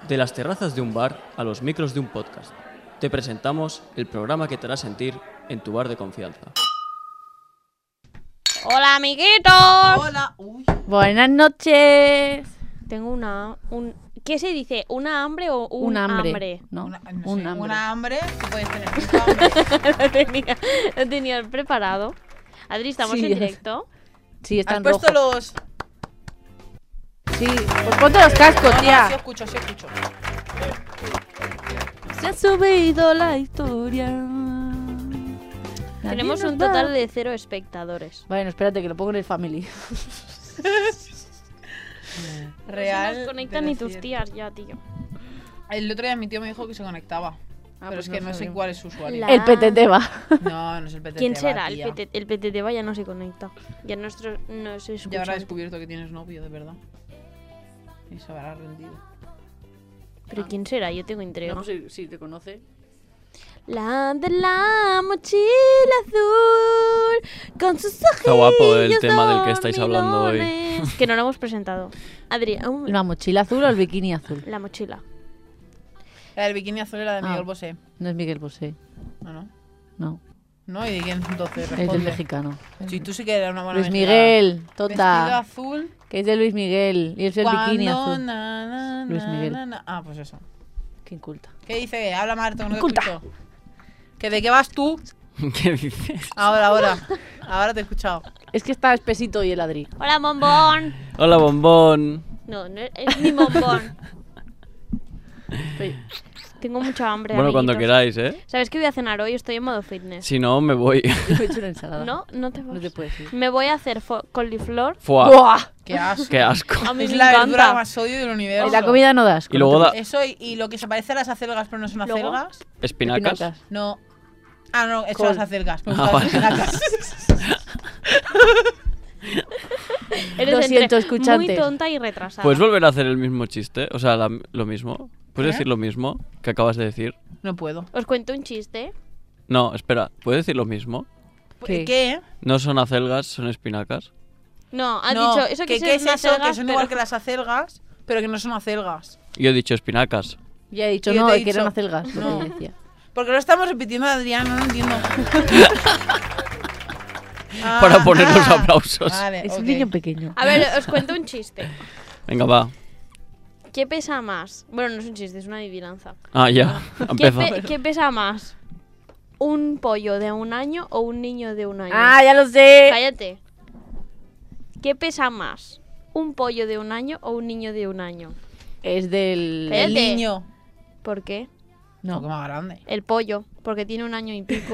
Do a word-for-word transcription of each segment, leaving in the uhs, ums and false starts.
De las terrazas de un bar a los micros de un podcast, te presentamos el programa que te hará sentir en tu bar de confianza. ¡Hola, amiguitos! Hola. Uy. Buenas noches. Tengo una... Un, ¿Qué se dice? ¿Una hambre o un, Un hambre. hambre? No, Una, no un sé, hambre. una hambre. Tú puedes tener mucha hambre. lo, tenía, lo tenía preparado. Adri, ¿estamos Sí, en ya directo? Sí, está Has en puesto rojo. los... Sí, pues ponte los cascos, No, no, tía. sí escucho, sí escucho. Se ha subido la historia. Tenemos Nadie un nos va. total de cero espectadores. Bueno, espérate que lo pongo en el family. Real. No se nos conectan de ni tus decir. tías ya, tío. El otro día mi tío me dijo que se conectaba. Ah, pero pues es que no no sé sabemos. cuál es su usuario. La- El P T T va. No, no es el P T T. ¿Quién va, será? El, tía. P T, el P T T va ya no se conecta. Ya nuestro no se escucha. Ya habrá descubierto que tienes novio, de verdad. Y se habrá rendido. ¿Pero quién será? Yo tengo intriga. No, si, si te conoce. La de la mochila azul con sus ojos. Está guapo el tema del que estáis hablando hoy. Que no lo hemos presentado. Adri, aún- ¿La mochila azul o el bikini azul? la mochila. La del bikini azul era de Miguel Ah. Bosé. No es Miguel Bosé. No, no. No, No, ¿y de quién entonces? es del Responde. mexicano. Sí, tú sí que eras una buena Luis mexicana. Miguel, Vestido tota. azul. Que es de Luis Miguel. Y es el bikini Cuando azul. na, na, Luis na, Miguel. na, na. Ah, pues eso. Qué inculta. ¿Qué dice? Habla Marto, no te Culta. escucho. ¿Que de qué vas tú? ¿Qué dices? Ahora, ahora. Ahora te he escuchado. Es que está espesito y el Adri. Hola, bombón. Hola, bombón. No, no es, es mi bombón. Tengo mucha hambre. Bueno, cuando amiguitos. queráis, ¿eh? ¿Sabes qué voy a cenar hoy? Estoy en modo fitness. Si no, me voy. Yo me he hecho una ensalada. No, no te No vas. te puedes ir. Me voy a hacer fo- coliflor. Fuá. ¡Buah! Qué asco. Qué asco. A mí Es me la verdura encanta. más odio del universo. Y la comida no das. Y luego da Eso y, y lo que se parece a las acelgas pero no son ¿Luego? acelgas. espinacas. Espinacas. No. Ah, no, eso Col. las acelgas. Me Ah, gustan las vale. espinacas. Eres Lo entre siento, muy escuchantes. tonta y retrasada. ¿Puedes volver a hacer el mismo chiste? O sea, la- lo mismo. ¿Puedes ¿Eh? decir lo mismo que acabas de decir? No puedo. Os cuento un chiste. No, espera. ¿Puedes decir lo mismo? ¿Qué? ¿Qué? No son acelgas, son espinacas. No, has No, dicho eso que, que, sí ¿qué es una eso? acelga, Que son pero- igual que las acelgas, pero que no son acelgas. Yo he dicho espinacas. Ya he dicho, Yo no, te he que eran dicho- acelgas. Lo no. que yo decía. Porque lo estamos repitiendo, Adrián, no lo entiendo. Para poner los Ah, aplausos. Vale, Es ok. un niño pequeño. A ver, os cuento un chiste. Venga, va. ¿Qué pesa más? Bueno, no es un chiste, es una adivinanza. Ah, ya. ¿Qué, Empieza. pe- ¿Qué pesa más? ¿Un pollo de un año o un niño de un año? Ah, ya lo sé. Cállate. ¿Qué pesa más? ¿Un pollo de un año o un niño de un año? Es del... ¿Eh? El Cállate. niño. ¿Por qué? Un poco No. más grande. El pollo, porque tiene un año y pico.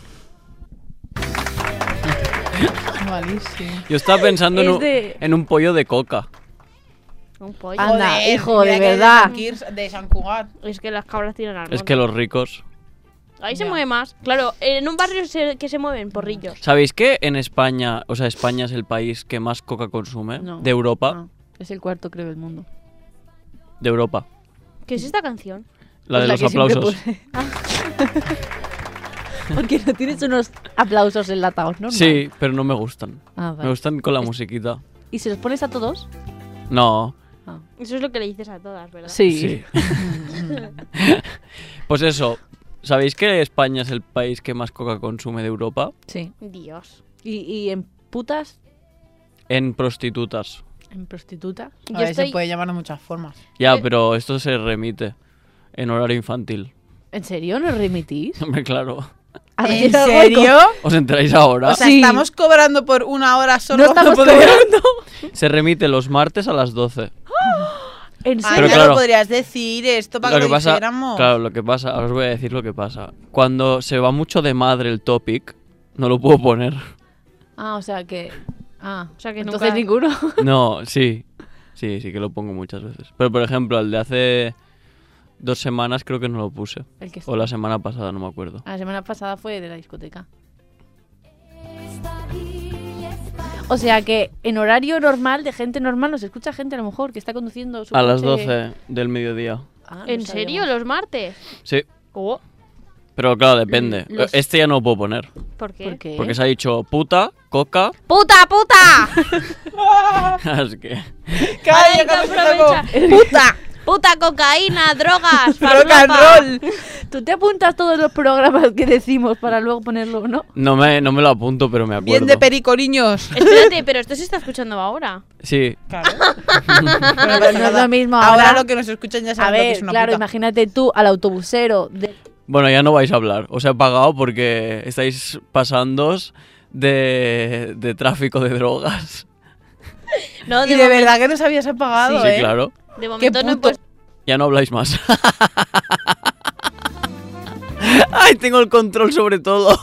Malísimo. Yo estaba pensando en Es un, de- en un pollo de coca. Un pollo. Anda, hijo, mira de que verdad. San Quirze- De San Cugat. Es que las cabras tienen árbol. Es que los ricos... Ahí se Ya. mueve más. Claro, en un barrio se- que se mueven porrillos. ¿Sabéis que en España, o sea, España es el país que más coca consume? No. De Europa. No, es el cuarto, creo, del mundo. De Europa. ¿Qué es esta canción? La de Pues los que siempre aplausos. pone. Porque no tienes unos aplausos enlatados, ¿no? Sí, pero no me gustan. Ah, Me vale. gustan con la musiquita. ¿Y se los pones a todos? No. Ah. Eso es lo que le dices a todas, ¿verdad? Sí. Sí. Pues eso. ¿Sabéis que España es el país que más coca consume de Europa? Sí. Dios. ¿Y, y en putas? En prostitutas. ¿En prostitutas? A Yo ver, estoy... se puede llamar de muchas formas. Ya, Eh. pero esto se remite en horario infantil. ¿En serio? ¿Nos remitís? Hombre, claro. ¿A ¿En ver, algo serio? ¿Os enteráis ahora? O sea, Sí. estamos cobrando por una hora solo. No estamos podemos- cobrando. Se remite los martes a las doce. ¿En Ay, Pero ya claro. lo podrías decir esto para Lo que que lo pasa, dijéramos. claro, lo que pasa, ahora os voy a decir lo que pasa. Cuando se va mucho de madre el topic, no lo puedo poner. Ah, o sea que... Ah, O sea que entonces nunca- ninguno. No, sí. Sí, sí que lo pongo muchas veces. Pero por ejemplo, el de hace dos semanas creo que no lo puse. El que O la semana pasada, no me acuerdo. La semana pasada fue de la discoteca. O sea que en horario normal, de gente normal, nos escucha gente a lo mejor que está conduciendo su A las coche. doce del mediodía. Ah, no ¿En serio? sabíamos. ¿Los martes? Sí. Oh, Pero claro, depende. Los- Este ya no lo puedo poner. ¿por qué? ¿Por qué? Porque se ha dicho puta, coca. ¡Puta, puta! Así que. Cada Hay día que que me saco, aprovechar. ¡puta! Puta cocaína, drogas, Rock and farlopa. roll. Tú te apuntas todos los programas que decimos para luego ponerlo, ¿no? No me, no me lo apunto, pero me acuerdo. Bien de perico, niños. Espérate, pero esto se está escuchando ahora. Sí. Claro. Pero no es lo mismo Ahora ahora. lo que nos escuchan ya A saben lo que ver, es una claro, puta. imagínate tú al autobusero de... Bueno, ya no vais a hablar. Os he pagado porque estáis pasándos de, de tráfico de drogas. No, Y de, de momen- verdad que nos habías apagado, Sí, ¿eh? claro. de momento no he puto. puesto. Ya no habláis más. Ay, tengo el control sobre todo.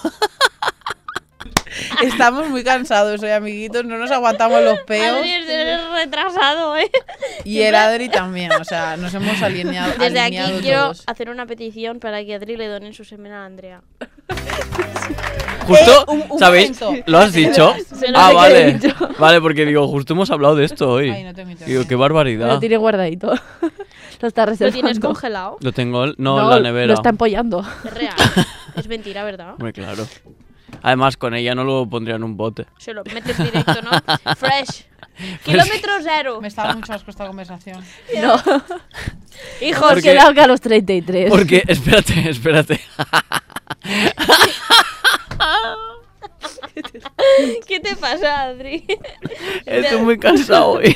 Estamos muy cansados hoy, amiguitos. No nos aguantamos los peos. Adri, eres retrasado, ¿eh? Y el Adri también. O sea, nos hemos alineado. Desde alineado aquí quiero todos. hacer una petición para que Adri le donen su semen a Andrea. Justo, Eh, un- un ¿sabéis? momento. ¿Lo has dicho? Se lo Ah, sé que vale. he dicho. Vale, porque digo, justo hemos hablado de esto hoy. Ay, no tengo internet. Digo, qué Lo barbaridad. tiene guardadito. Lo está ¿Lo reservando. tienes congelado? Lo tengo, no, en No, la nevera. Lo está empollando. Es real. Es mentira, ¿verdad? Hombre, claro. Además, con ella no lo pondría en un bote. Se lo metes directo, ¿no? Fresh. Kilómetro cero. Me estaba mucho asco esta conversación. No. Hijos, Porque- Que larga a los treinta y tres. Porque, espérate, espérate. ¿qué te pasa, Adri? Estoy muy cansado hoy.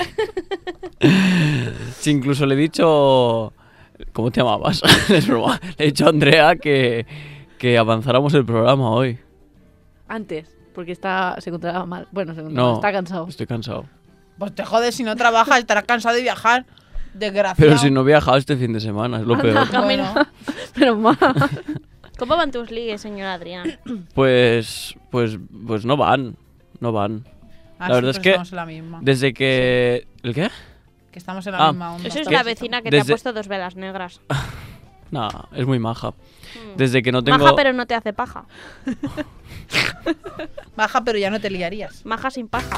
Sí, incluso le he dicho... ¿Cómo te llamabas? Es broma. Le he dicho a Andrea que, que avanzáramos el programa hoy. Antes, porque está, se encontraba mal. Bueno, se encontraba, No, está cansado. estoy cansado. Pues te jodes, si no trabajas, estarás cansado de viajar. Desgraciado. Pero si no he viajado este fin de semana, es lo peor. Bueno, Pero más. ¿Cómo van tus ligues, señor Adrián? Pues, pues, pues no van. No van. ah, La verdad sí, es pues que estamos en la misma. Desde que... ¿El qué? Que estamos en la Ah. misma onda. Eso es ¿Qué? la vecina que te Desde- ha puesto dos velas negras. No, es muy maja. Mm. Desde que no tengo... Maja, pero no te hace paja. Baja, pero ya no te liarías. Maja sin paja.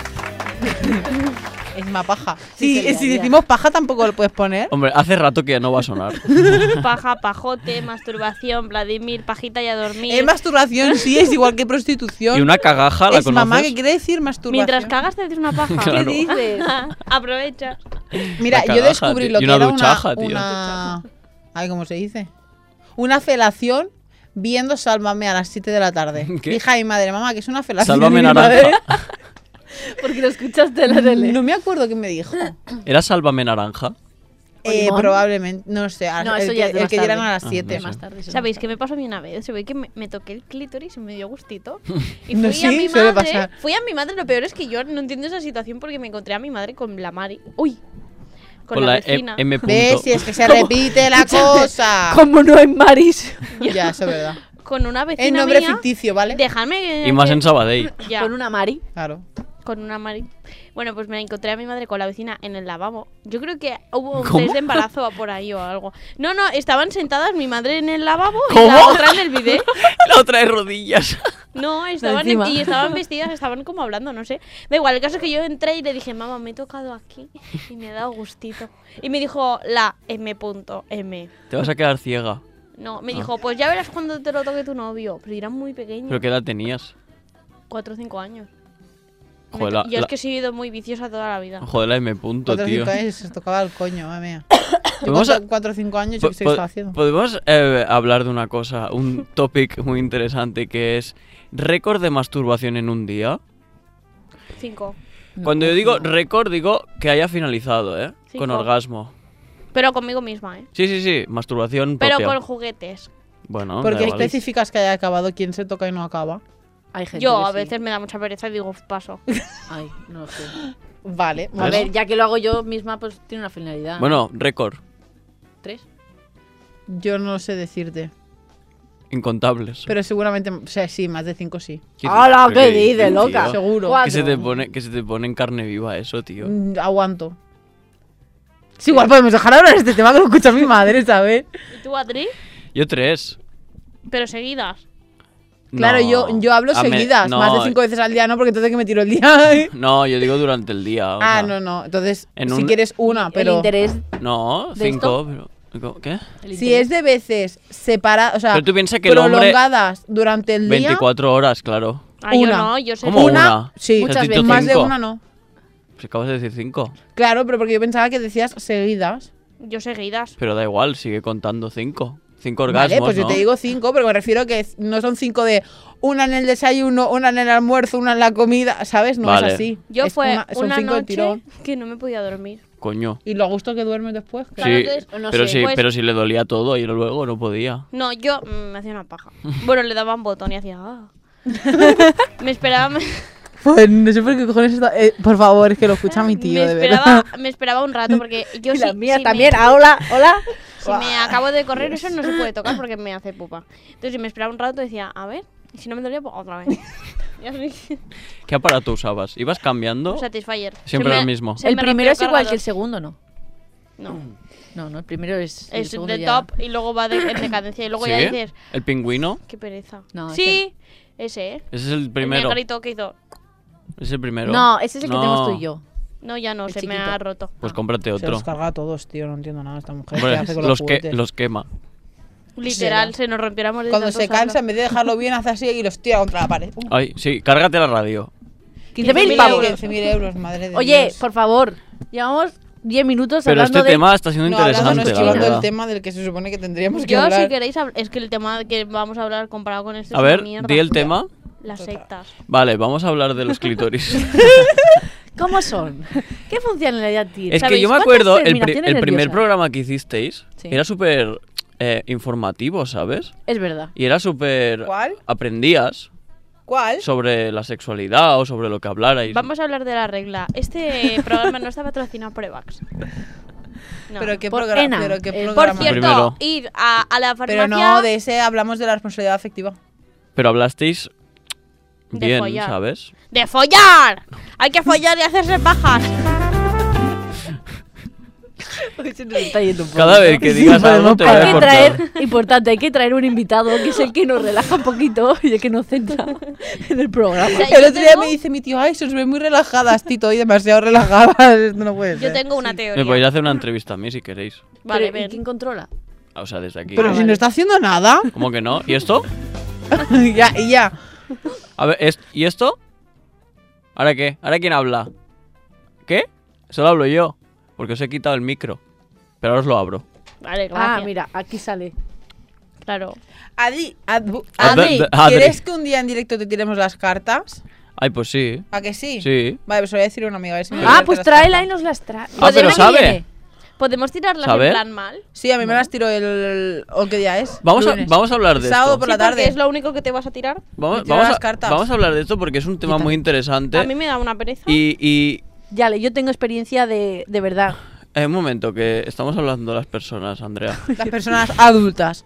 Es más paja. Sí, Si, se si liaría. decimos paja, tampoco lo puedes poner. Hombre, hace rato que ya no va a sonar. Paja, pajote, masturbación, Vladimir, pajita y a dormir. Es masturbación, sí, es igual que prostitución. Y una cagaja, ¿la es mamá, conoces? ¿qué quiere decir masturbación? Mientras cagas te haces una paja. Claro. ¿Qué dices? Aprovecha. Mira, Una yo cagaja, descubrí tío. lo Y que una era duchaja, una, tío. una... Ay, ¿cómo se dice? Una felación viendo Sálvame a las siete de la tarde. ¿Qué? Dije a mi madre, mamá, que es una felación. Sálvame Y mi madre, naranja. Porque lo escuchaste en la tele. No me acuerdo qué me dijo. ¿Era Sálvame naranja? ¿O Eh, limón? probablemente, no sé. a- No, el eso que, ya es de el más que dieran tarde. a las Ah, siete. no sé. Más tarde. sí, ¿Sabéis más qué me tarde. pasó a mí una vez? Se ve que me, me toqué el clítoris y me dio gustito. Y No, fui sí, a mi suele madre. pasar. Fui a mi madre. Lo peor es que yo no entiendo esa situación porque me encontré a mi madre con la Mari. Uy. Con, la, vecina. M. M. ¿Ves? Si es que se repite la cosa. Como no en Maris. Ya, eso es verdad. Con una vecina Es nombre mía. ficticio, ¿vale? Déjame. Y más que- en Sabadell. Ya. Con una Mari. Claro. Con una Mari. Bueno, pues me encontré a mi madre con la vecina en el lavabo. Yo creo que hubo un ¿Cómo? test de embarazo por ahí o algo. No, no, estaban sentadas mi madre en el lavabo y ¿Cómo? la otra en el bidet. La otra de rodillas. No, estaban Encima. y estaban vestidas, estaban como hablando, no sé. Da igual, el caso es que yo entré y le dije, mamá, me he tocado aquí y me ha dado gustito. Y me dijo la M. M. Te vas a quedar ciega. No, me dijo, pues ya verás cuando te lo toque tu novio. Pero era muy pequeño, ¿Pero qué edad tenías? cuatro o cinco años. Me Joder, to- la- yo la- es que he sido muy viciosa toda la vida. Joder, la M. Punto, Cuatro o tío. cinco años se tocaba el coño, madre mía. Yo Podemos cuatro, a- cuatro o cinco años, yo Po- qué sé po- qué estaba haciendo. Podemos eh, hablar de una cosa, un topic muy interesante que es récord de masturbación en un día. Cinco. Cuando yo digo récord, digo que haya finalizado, ¿eh? Cinco. Con orgasmo. Pero conmigo misma, ¿eh? Sí, sí, sí, masturbación Pero propia. con juguetes. Bueno, Porque da igual. especificas que haya acabado quién se toca y no acaba. Hay gente Yo que a sí. veces me da mucha pereza y digo, paso. Ay, no sé. Vale. A ¿Ves? ver, ya que lo hago yo misma, pues tiene una finalidad. Bueno, récord. ¿Tres? Yo no sé decirte. Incontables. Pero seguramente, o sea, sí, más de cinco sí. ¿Qué- ¡Hala, pero qué dices, loca! tío? Seguro. Cuatro. Que se te pone, que se te pone en carne viva eso, tío. Mm, Aguanto. Sí, igual podemos dejar ahora este tema que lo escucha mi madre, ¿sabes? ¿Y tú, Adri? Yo tres. Pero seguidas. Claro, No. yo, yo hablo A me- seguidas, no, más de cinco veces al día, no, porque entonces que me tiro el día. No, yo digo durante el día. o ah, sea, no, no. Entonces, en si un- quieres una, El pero interés. No, ¿De cinco, pero... ¿Qué? el si interés. es de veces separadas, o sea, Pero tú piensas que el hombre... prolongadas durante el día, veinticuatro horas, claro. Ah, yo Una. no, yo sé. ¿Cómo una, una? sí, Muchas muchas veces. más de cinco. una no. Pues acabas de decir cinco. Claro, pero porque yo pensaba que decías seguidas. Yo seguidas. Pero da igual, sigue contando cinco. Cinco Vale, orgasmos, pues yo ¿no? te digo cinco, pero me refiero que no son cinco de una en el desayuno, una en el almuerzo, una en la comida, ¿sabes? No Vale. es así. Yo Es fue una, son una cinco de noche tirón. que no me podía dormir. Coño. Y lo a gusto que duermes después. Sí, Claro, entonces, no pero, sé, sí pues- pero si le dolía todo y luego no podía. No, yo mm, me hacía una paja. Bueno, le daba un botón y hacía... "Ah". me esperaba... Me, Pues no sé por qué cojones está... eh, por favor, es que lo escucha mi tío, me de esperaba, verdad. me esperaba un rato porque yo Y la sí- mía si también. Me, Ah, hola, hola. si me acabo de correr, eso no se puede tocar porque me hace pupa. Entonces, si me esperaba un rato, decía, a ver, y si no me dolía, pues otra vez. Y así. ¿Qué aparato usabas? ¿Ibas cambiando? Satisfyer. Siempre Se el me- mismo. se El me primero rompió es igual que el cargador. segundo, ¿no? No, No, no, el primero es. el es segundo de ya- top y luego va de, en decadencia. Y luego ¿Sí? ya dices, ¿El pingüino? qué pereza. No, sí, ese, ¿eh? Ese es el El primero. negrito que hizo. Es el primero. No, ese es el que No. tenemos tú y yo. No, ya no, El se me chiquito. ha roto. Pues cómprate Se otro. los carga a todos, tío, no entiendo nada esta mujer. Hombre, ¿Qué hace con los, los, que, juguetes? los quema. Literal, se nos rompiéramos de Cuando tanto se usarlo. cansa, en vez de dejarlo bien, hace así y los tira contra la pared. Uh, Ay, sí, cárgate la radio. quince mil mil pavos. euros. quince mil euros, madre de Oye, Dios. por favor, llevamos diez minutos Pero hablando este de... tema está siendo No, hablando, no interesante, la esquivando el verdad. tema del que se supone que tendríamos que Yo, hablar. si queréis, hab- es que el tema que vamos a hablar comparado con este A es ver, una mierda. di el tema. Las sectas. Vale, vamos a hablar de los clítoris. ¿Cómo son? ¿Qué funcionalidad tiene? Es que ¿Sabéis yo me cuántas acuerdo, el, pri- terminaciones el primer nerviosas? programa que hicisteis Sí. era súper eh, informativo, ¿sabes? Es verdad. Y era súper... ¿Cuál? Aprendías ¿Cuál? sobre la sexualidad o sobre lo que hablarais. Vamos a hablar de la regla. Este programa no está patrocinado por Evax. No. Pero qué Por programa. Ena. Pero qué Eh, por programa. Por cierto, Primero. id a, a la farmacia Pero no, de ese hablamos de la responsabilidad afectiva. Pero hablasteis De bien, follar. ¿sabes? ¡de follar! Hay que follar y hacerse pajas. Se nos está yendo un poco. Cada vez que digas algo te voy Hay a que cortar. traer, importante, hay que traer un invitado que es el que nos relaja un poquito y el que nos centra en el programa. O sea, El yo otro día tengo- me dice mi tío, ay, se os ve muy relajadas, Tito, y demasiado relajadas. Esto no puede Yo ser. tengo una Me teoría. podéis hacer una entrevista a mí si queréis. Vale, Pero, ¿y ven. quién controla? O sea, desde aquí. Pero si no está haciendo nada. ¿Cómo que no? ¿Y esto? ya, y ya. A ver, ¿es- ¿y esto? ¿Ahora qué? ¿Ahora quién habla? ¿Qué? Solo hablo yo. Porque os he quitado el micro. Pero ahora os lo abro. Vale, gracias. Ah, mira, aquí sale. Claro. Adi, Ad- Adri, Adri, Adri. ¿quieres que un día en directo te tiremos las cartas? Ay, pues sí. ¿A que sí? Sí. Vale, pues lo voy a decir a una amiga. A ver si me Pero- Ah, quiere pues tirarte las tráela y cartas. nos las trae. Ah, pero sabe. ¿Podemos tirarlas ¿Sabe? en plan mal? Sí, a mí me las tiró el... ¿O qué día es? Vamos a, Lunes. vamos a hablar de Sábado esto. por la Sí, porque tarde. es lo único que te vas a tirar. Vamos, Me tira vamos las a, cartas. vamos a hablar de esto porque es un tema Quita. muy interesante. A mí me da una pereza. Y, y Ya, yo tengo experiencia de, de verdad. eh, un momento, que estamos hablando de las personas, Andrea. Las personas adultas.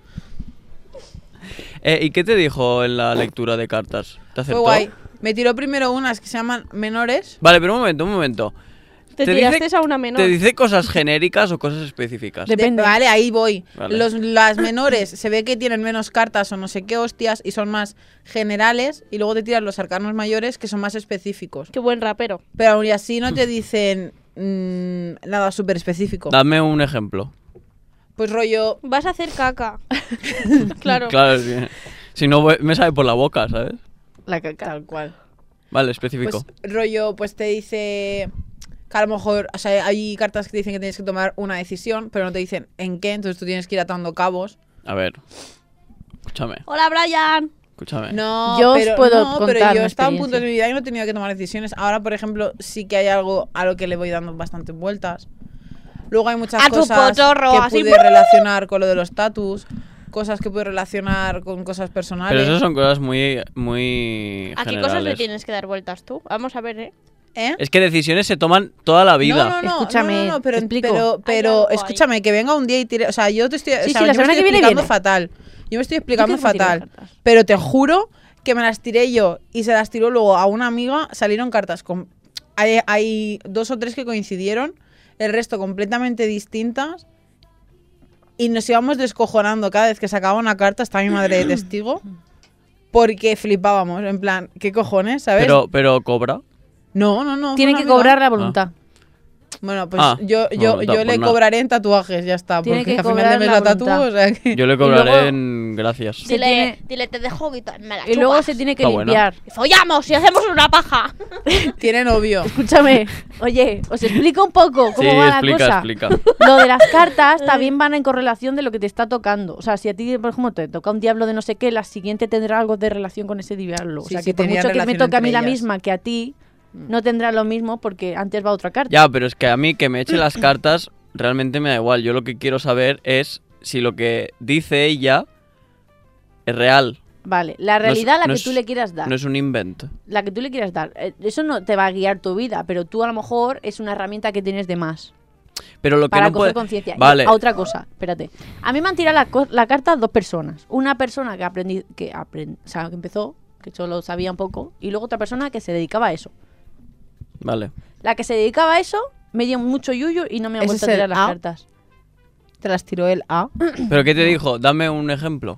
Eh, ¿Y qué te dijo en la lectura de cartas? ¿Te Fue acertó? guay. Me tiró primero unas que se llaman menores. Vale, pero un momento, un momento. te te tiraste dice- a una menor. ¿Te dice cosas genéricas o cosas específicas? De- Depende. vale, ahí voy. Vale. Los, las menores se ve que tienen menos cartas o no sé qué hostias y son más generales. Y luego te tiran los arcanos mayores que son más específicos. Qué buen rapero. Pero aún así no te dicen mm, nada súper específico. Dame un ejemplo. Pues rollo... Vas a hacer caca. claro. Claro, es que si no voy- me sale por la boca, ¿sabes? La caca. Tal cual. Vale, específico. Pues rollo, pues te dice que a lo mejor, o sea, hay cartas que te dicen que tienes que tomar una decisión, pero no te dicen en qué, entonces tú tienes que ir atando cabos. A ver. Escúchame, Hola, Brian. escúchame. No, Yo os pero, puedo no, pero contar yo mi he estado a un punto de experiencia. mi vida y no he tenido que tomar decisiones. Ahora, por ejemplo, sí que hay algo a lo que le voy dando bastantes vueltas. Luego hay muchas A tu cosas potorro, que así. pude relacionar con lo de los tatus, cosas que pude relacionar con cosas personales. Pero eso son cosas muy, muy ¿A qué generales. cosas le tienes que dar vueltas tú? Vamos a ver, ¿eh? ¿Eh? Es que decisiones se toman toda la vida. No, no, no, Escúchame, no, no, no, pero, te explico. pero, Hay pero algo ahí. escúchame, que venga un día y tire, o sea, yo te estoy, o Sí, sea, sí, la yo me semana estoy que viene explicando viene. fatal. Yo me estoy explicando Yo que me tiro fatal, cartas. pero te juro que me las tiré yo y se las tiró luego a una amiga, salieron cartas con hay, hay dos o tres que coincidieron, el resto completamente distintas. Y nos íbamos descojonando cada vez que sacaba una carta, estaba mi madre de testigo, porque flipábamos, en plan, ¿qué cojones, sabes? Pero, pero cobra. no, no, no. fue Tienen una que amiga. cobrar la voluntad. Bueno, pues Ah, yo, no, yo, ta- yo pues le nada. cobraré en tatuajes, ya está. Tiene Porque que al final cobrar de mes la la tatúo, voluntad. o sea que... Yo le cobraré luego- en gracias. Se Dile, tiene- dile, te dejo y me la Y luego chupas. se tiene que Está buena. limpiar. Y follamos y hacemos una paja. Tiene novio. Escúchame, oye, os explico un poco cómo Sí, va la explica, cosa. explica. Lo de las cartas también van en correlación de lo que te está tocando. O sea, si a ti, por ejemplo, te toca un diablo de no sé qué, la siguiente tendrá algo de relación con ese diablo. O Sí, sea, sí, que por tenían mucho que me relación toque a mí entre la ellas. misma que a ti, no tendrá lo mismo porque antes va otra carta. Ya, pero es que a mí que me eche las cartas realmente me da igual. Yo lo que quiero saber es si lo que dice ella es real. Vale, la No es- realidad la no que es- tú le quieras dar. No es un invento. La que tú le quieras dar. Eh, Eso no te va a guiar tu vida, pero tú a lo mejor es una herramienta que tienes de más. Pero lo que Para no coger puede... conciencia. Y Vale. A otra cosa, espérate. A mí me han tirado la, co- la carta dos personas. Una persona que aprendí, que aprend- o sea, que empezó, que solo sabía un poco, y luego otra persona que se dedicaba a eso. Vale. La que se dedicaba a eso me dio mucho yuyu y no me ha ¿Ese vuelto a es el tirar las A? cartas. Te las tiró el A. ¿Pero qué te dijo? Dame un ejemplo.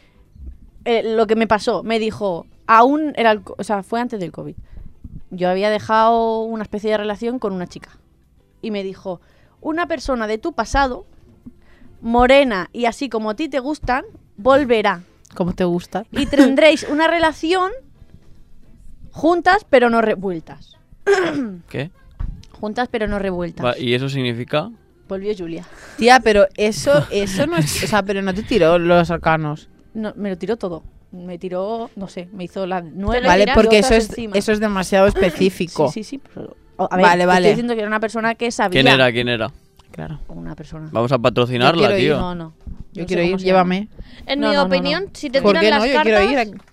Eh, lo que me pasó, me dijo, aún era el co- o sea, fue antes del COVID. Yo había dejado una especie de relación con una chica. Y me dijo, una persona de tu pasado, morena y así como a ti te gustan, volverá. ¿Cómo te gusta? Y tendréis una relación juntas pero no revueltas. ¿Qué? Juntas pero no revueltas. Va, ¿y eso significa? Volvió Julia. Tía, pero eso, eso no es... O sea, pero no te tiró los arcanos. No, me lo tiró todo. Me tiró, no sé, me hizo la nueve. le Vale, tiras porque y eso otras es, encima. eso es demasiado específico. Sí, sí, sí. Pero, a ver, Vale, te vale. estoy diciendo que era una persona que sabía. ¿Quién era? ¿Quién era? Claro. Una persona. Vamos a patrocinarla, Yo quiero ir, tío. No, no. Yo No sé quiero cómo ir, se llévame. En No, mi no, no, opinión, no. si te ¿Por tiran qué las no? Yo cartas... quiero ir.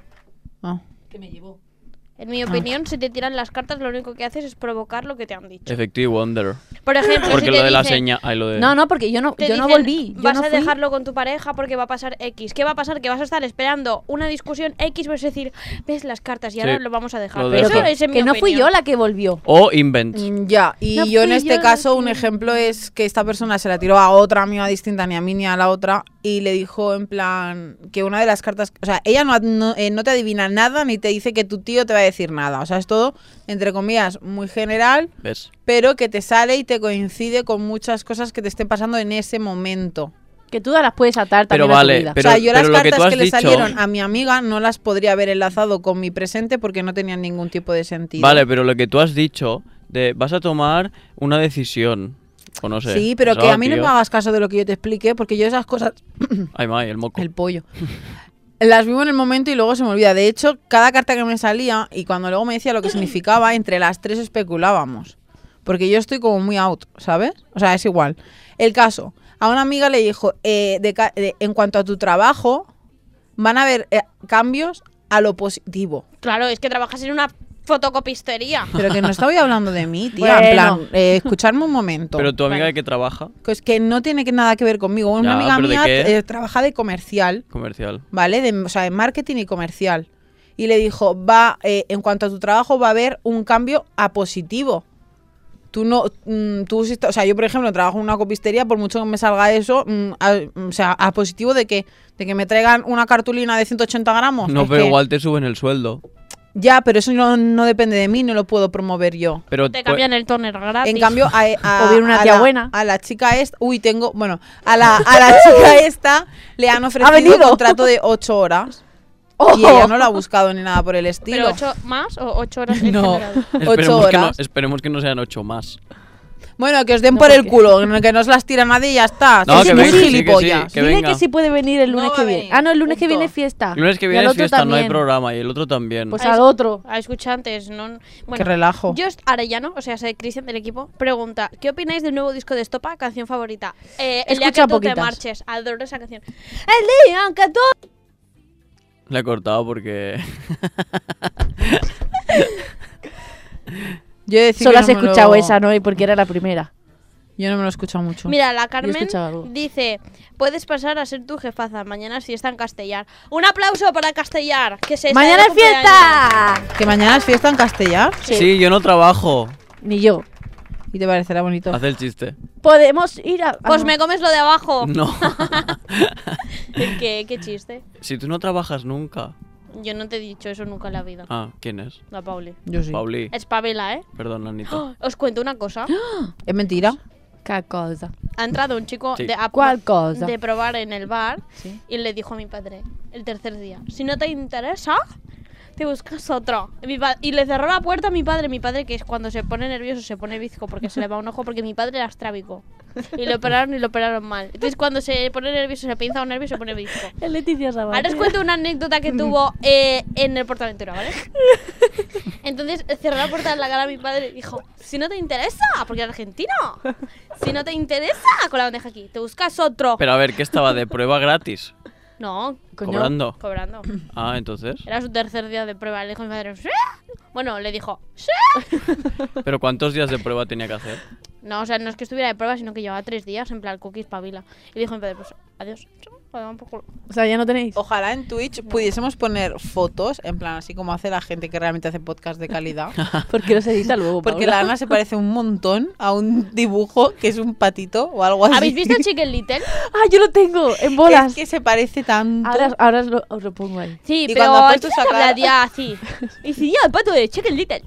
a- Ah. Que me llevó. En mi opinión, si te tiran las cartas, lo único que haces es provocar lo que te han dicho. Efectively Wonder. Por ejemplo, Porque si lo te de la dicen- seña... Ay, lo de... No, no, porque yo no, te yo no dicen, volví. Yo vas no a fui. dejarlo con tu pareja porque va a pasar X. ¿Qué va a pasar? Que vas a estar esperando una discusión X, vas a decir, ves las cartas y ahora Sí, lo vamos a dejar. lo Pero dejo. eso es en mi Que no fui opinión. yo la que volvió. O invents. Mm, Ya, y No yo en fui este yo caso la un que- ejemplo es que esta persona se la tiró a otra amiga distinta, ni a mí ni a la otra, y le dijo en plan que una de las cartas, o sea, ella no, no, eh, no te adivina nada ni te dice que tu tío te va a decir nada, o sea, es todo, entre comillas, muy general, ¿Ves? pero que te sale y te coincide con muchas cosas que te estén pasando en ese momento. Que tú las puedes atar Pero también a tu vale, vida. pero- o sea, yo las lo que tú cartas has que, le dicho- salieron a mi amiga no las podría haber enlazado con mi presente porque no tenían ningún tipo de sentido. Vale, pero lo que tú has dicho de vas a tomar una decisión. O no sé. Sí, pero eso, que a mí no tío. me hagas caso de lo que yo te expliqué porque yo esas cosas... Ay, may, el moco. El pollo. Las vivo en el momento y luego se me olvida. De hecho, cada carta que me salía y cuando luego me decía lo que significaba, entre las tres especulábamos. Porque yo estoy como muy out, ¿sabes? O sea, es igual. El caso, a una amiga le dijo, eh, de ca- de- en cuanto a tu trabajo, van a haber eh, cambios a lo positivo. Claro, es que trabajas en una fotocopistería. Pero que no estoy hablando de mí, tía. En Bueno. plan, eh, escuchadme un momento. Pero tu amiga Vale. de qué trabaja, Pues que no tiene que nada que ver conmigo. Una Ya, amiga ¿pero de mía qué? eh, trabaja de comercial. comercial. ¿Vale? De, o sea, en marketing y comercial. Y le dijo, va, eh, en cuanto a tu trabajo va a haber un cambio a positivo. Tú no, mm, tú, si estás- o sea, yo por ejemplo trabajo en una copistería, por mucho que me salga eso, mm, a- o sea, a positivo de que, de que me traigan una cartulina de ciento ochenta gramos. No, Es pero que- igual te suben el sueldo. Ya, pero eso no, no depende de mí, no lo puedo promover yo. Pero Te pues, cambian el toner gratis. En cambio, a, a- O viene una a tía la, buena. a la chica esta, uy, tengo, bueno, a la, a la chica esta le han ofrecido venido. un contrato de ocho horas ¡Oh! y ella no lo ha buscado ni nada por el estilo. ¿Pero ocho más o ocho horas en No. general? Ocho esperemos, que no, horas. esperemos que no sean ocho más. Bueno, que os den No, por el porque- culo, en el que no os las tira nadie y ya está. No, Sois que muy venga, sí, que sí, gilipollas. que Dile venga. que sí puede venir el No lunes va que a viene. venir, Ah, no, el lunes que punto. viene es fiesta. El lunes que Y viene al es otro fiesta, no hay también. programa. Y el otro también. Pues Ah, al es- otro. A escuchantes, no. Bueno, Qué relajo. Just Arellano, o sea, soy Cristian del equipo, pregunta: ¿qué opináis del nuevo disco de Estopa? Canción favorita. Eh, el día Escucha que tú te poquitas. marches. Adoro esa canción. El día que tú. Le he cortado porque... Yo he de decir Solo que has no me escuchado lo- esa, ¿no? Y porque era la primera. Yo no me lo he escuchado mucho. Mira, la Carmen escuchado algo. dice: puedes pasar a ser tu jefaza. Mañana es fiesta en Castellar. Un aplauso para Castellar. Que se está ¡Mañana de es fiesta! Que mañana es fiesta en Castellar Sí. Sí, yo no trabajo. Ni yo. y te parecerá bonito. Haz el chiste. Podemos ir a... Pues ah, me comes lo de abajo. No. ¿Qué, qué chiste. Si tú no trabajas nunca. Yo no te he dicho eso nunca en la vida. Ah, ¿quién es? La Pauli. Yo sí. Pauli. Espabila, ¿eh? Perdón, Anita. Os cuento una cosa. Es mentira. ¿Qué cosa? Ha entrado un chico Sí. de, a- ¿Cuál cosa? de probar en el bar Sí. y le dijo a mi padre el tercer día, si no te interesa, te buscas otro. Y, mi pa- y le cerró la puerta a mi padre. Mi padre, que es cuando se pone nervioso, se pone bizco porque se le va un ojo, porque mi padre era astrábico. Y lo operaron y lo operaron mal. Entonces cuando se pone nervioso, se pinza un nervio y se pone bizco. Es Leticia Sabater. Ahora os cuento una anécdota que tuvo eh, en el Portaventura, ¿vale? Entonces cerró la puerta en la cara a mi padre y dijo, si no te interesa, porque era argentino, si no te interesa, con la bandeja aquí, te buscas otro. Pero a ver, ¿qué estaba de prueba gratis? No, Coño. Cobrando. cobrando. Ah, entonces. Era su tercer día de prueba. Le dijo a mi padre, ¿sí? Bueno, le dijo, ¿sí? ¿Pero cuántos días de prueba tenía que hacer? No, o sea, no es que estuviera de prueba, sino que llevaba tres días, en plan, cookies pavila. Y dijo mi padre, pues, adiós. Un poco... O sea, ya no tenéis. Ojalá en Twitch pudiésemos poner fotos, en plan así como hace la gente que realmente hace podcast de calidad. Porque los edita luego. Porque Paula. la Ana se parece un montón a un dibujo que es un patito o algo así. ¿Habéis visto Chicken Little? Ah, yo lo tengo en bolas. Es que se parece tanto. Ahora, ahora os, lo, os lo pongo ahí. Sí, Y pero cuando ha puesto esa cara- la tía así. Y sí, el pato de Chicken Little.